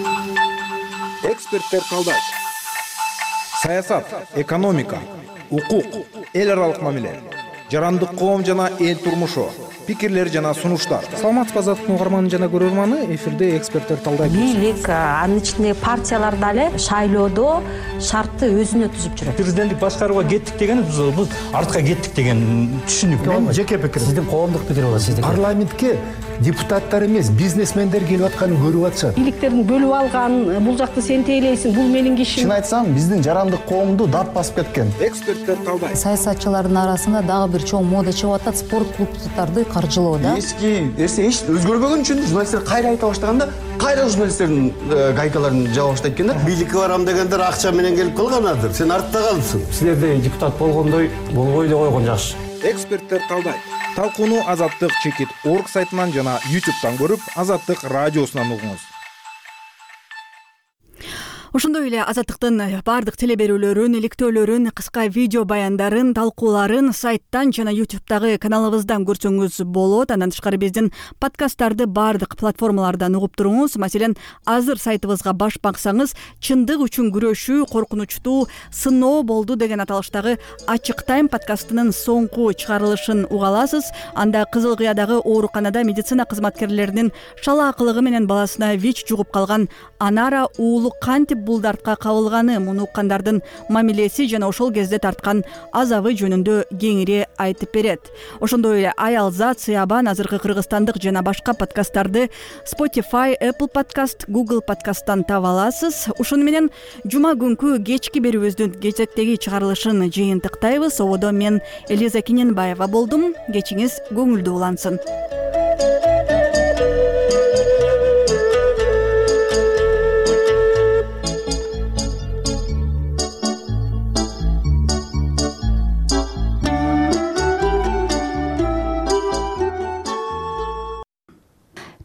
Эксперттер талдайт. Саясат, экономика, укук, эл аралык мамиле, жарандык коом жана эл турмушу, пикирлер жана сунуштар. Саламатсызбы, Азаттыктын угарманы жана көрөрманы, эфирде эксперттер талдайт. Бийлик, анын ичинде партиялар дагы шайлоодо шартты өзүнө түзүп жүрөт. Президенттик башкарууга кеттик деген биз артка кеттик деген түшүнүк. Мен жеке пикирим. Сиздин коомдук пикир болот, сиздин. Парламентке депутаттар эмес, бизнесмендер келип атканын көрүп атышат. Бийликтердин бөлүп алган, бул жакты сен тейлейсиң, бул менин кишим. Чын айтсам, биздин жарандык коомду дат басып кеткен. Эксперттер талдайт. Саясатчылардын арасында дагы бир чоң мода чыгып атат, спорт клубдарды каржылоо да. Эски нерсе эч өзгөрбөгөн үчүн журналисттер кайра айта баштаганда, кайра журналисттердин гайкаларын жаба баштайт экен да. Бийликке барам дегендер акча менен келип калганадыр. Сен артта калдың. Силерде депутат болгондой болбой эле койгон жакшы. эксперттер каалдайт. Талкууну азаттык чекит орг сайтынан жана ютубтан көрүп, азаттык радиосунан угуңуз. Ошондой эле азаттыктын баардык теле берүүлөрүн, иликтөөлөрүн, кыска видео баяндарын, талкууларын сайттан жана ютубтагы каналыбыздан көрсөңүз болот. Андан тышкары биздин подкасттарды баардык платформалардан угуп туруңуз. Маселен, азыр сайтыбызга баш баксаңыз, чындык үчүн күрөшүү коркунучтуу сыноо болду деген аталыштагы Ачык Тайм подкастынын соңку чыгарылышын уга аласыз. Анда Кызыл Кыядагы ооруканада медицина кызматкерлеринин шалаакылыгы менен баласына ВИЧ жугуп калган Анара уулу кантип бул дартка кабылганы, муну уккандардын мамилеси жана ошол кезде тарткан азабы жөнүндө кеңири айтып берет. Ошондой эле Аялзат, Сыябан, азыркы кыргызстандык жана башка подкасттарды Spotify, Apple Podcast, Google Podcast'тан таба аласыз. Ушуну менен жума күнкү кечки берүүбүздүн кезектеги чыгарылышын жыйынтыктайбыз. Ободо мен Элиза Кененбаева болдум. Кечиңиз көңүлдүү улансын.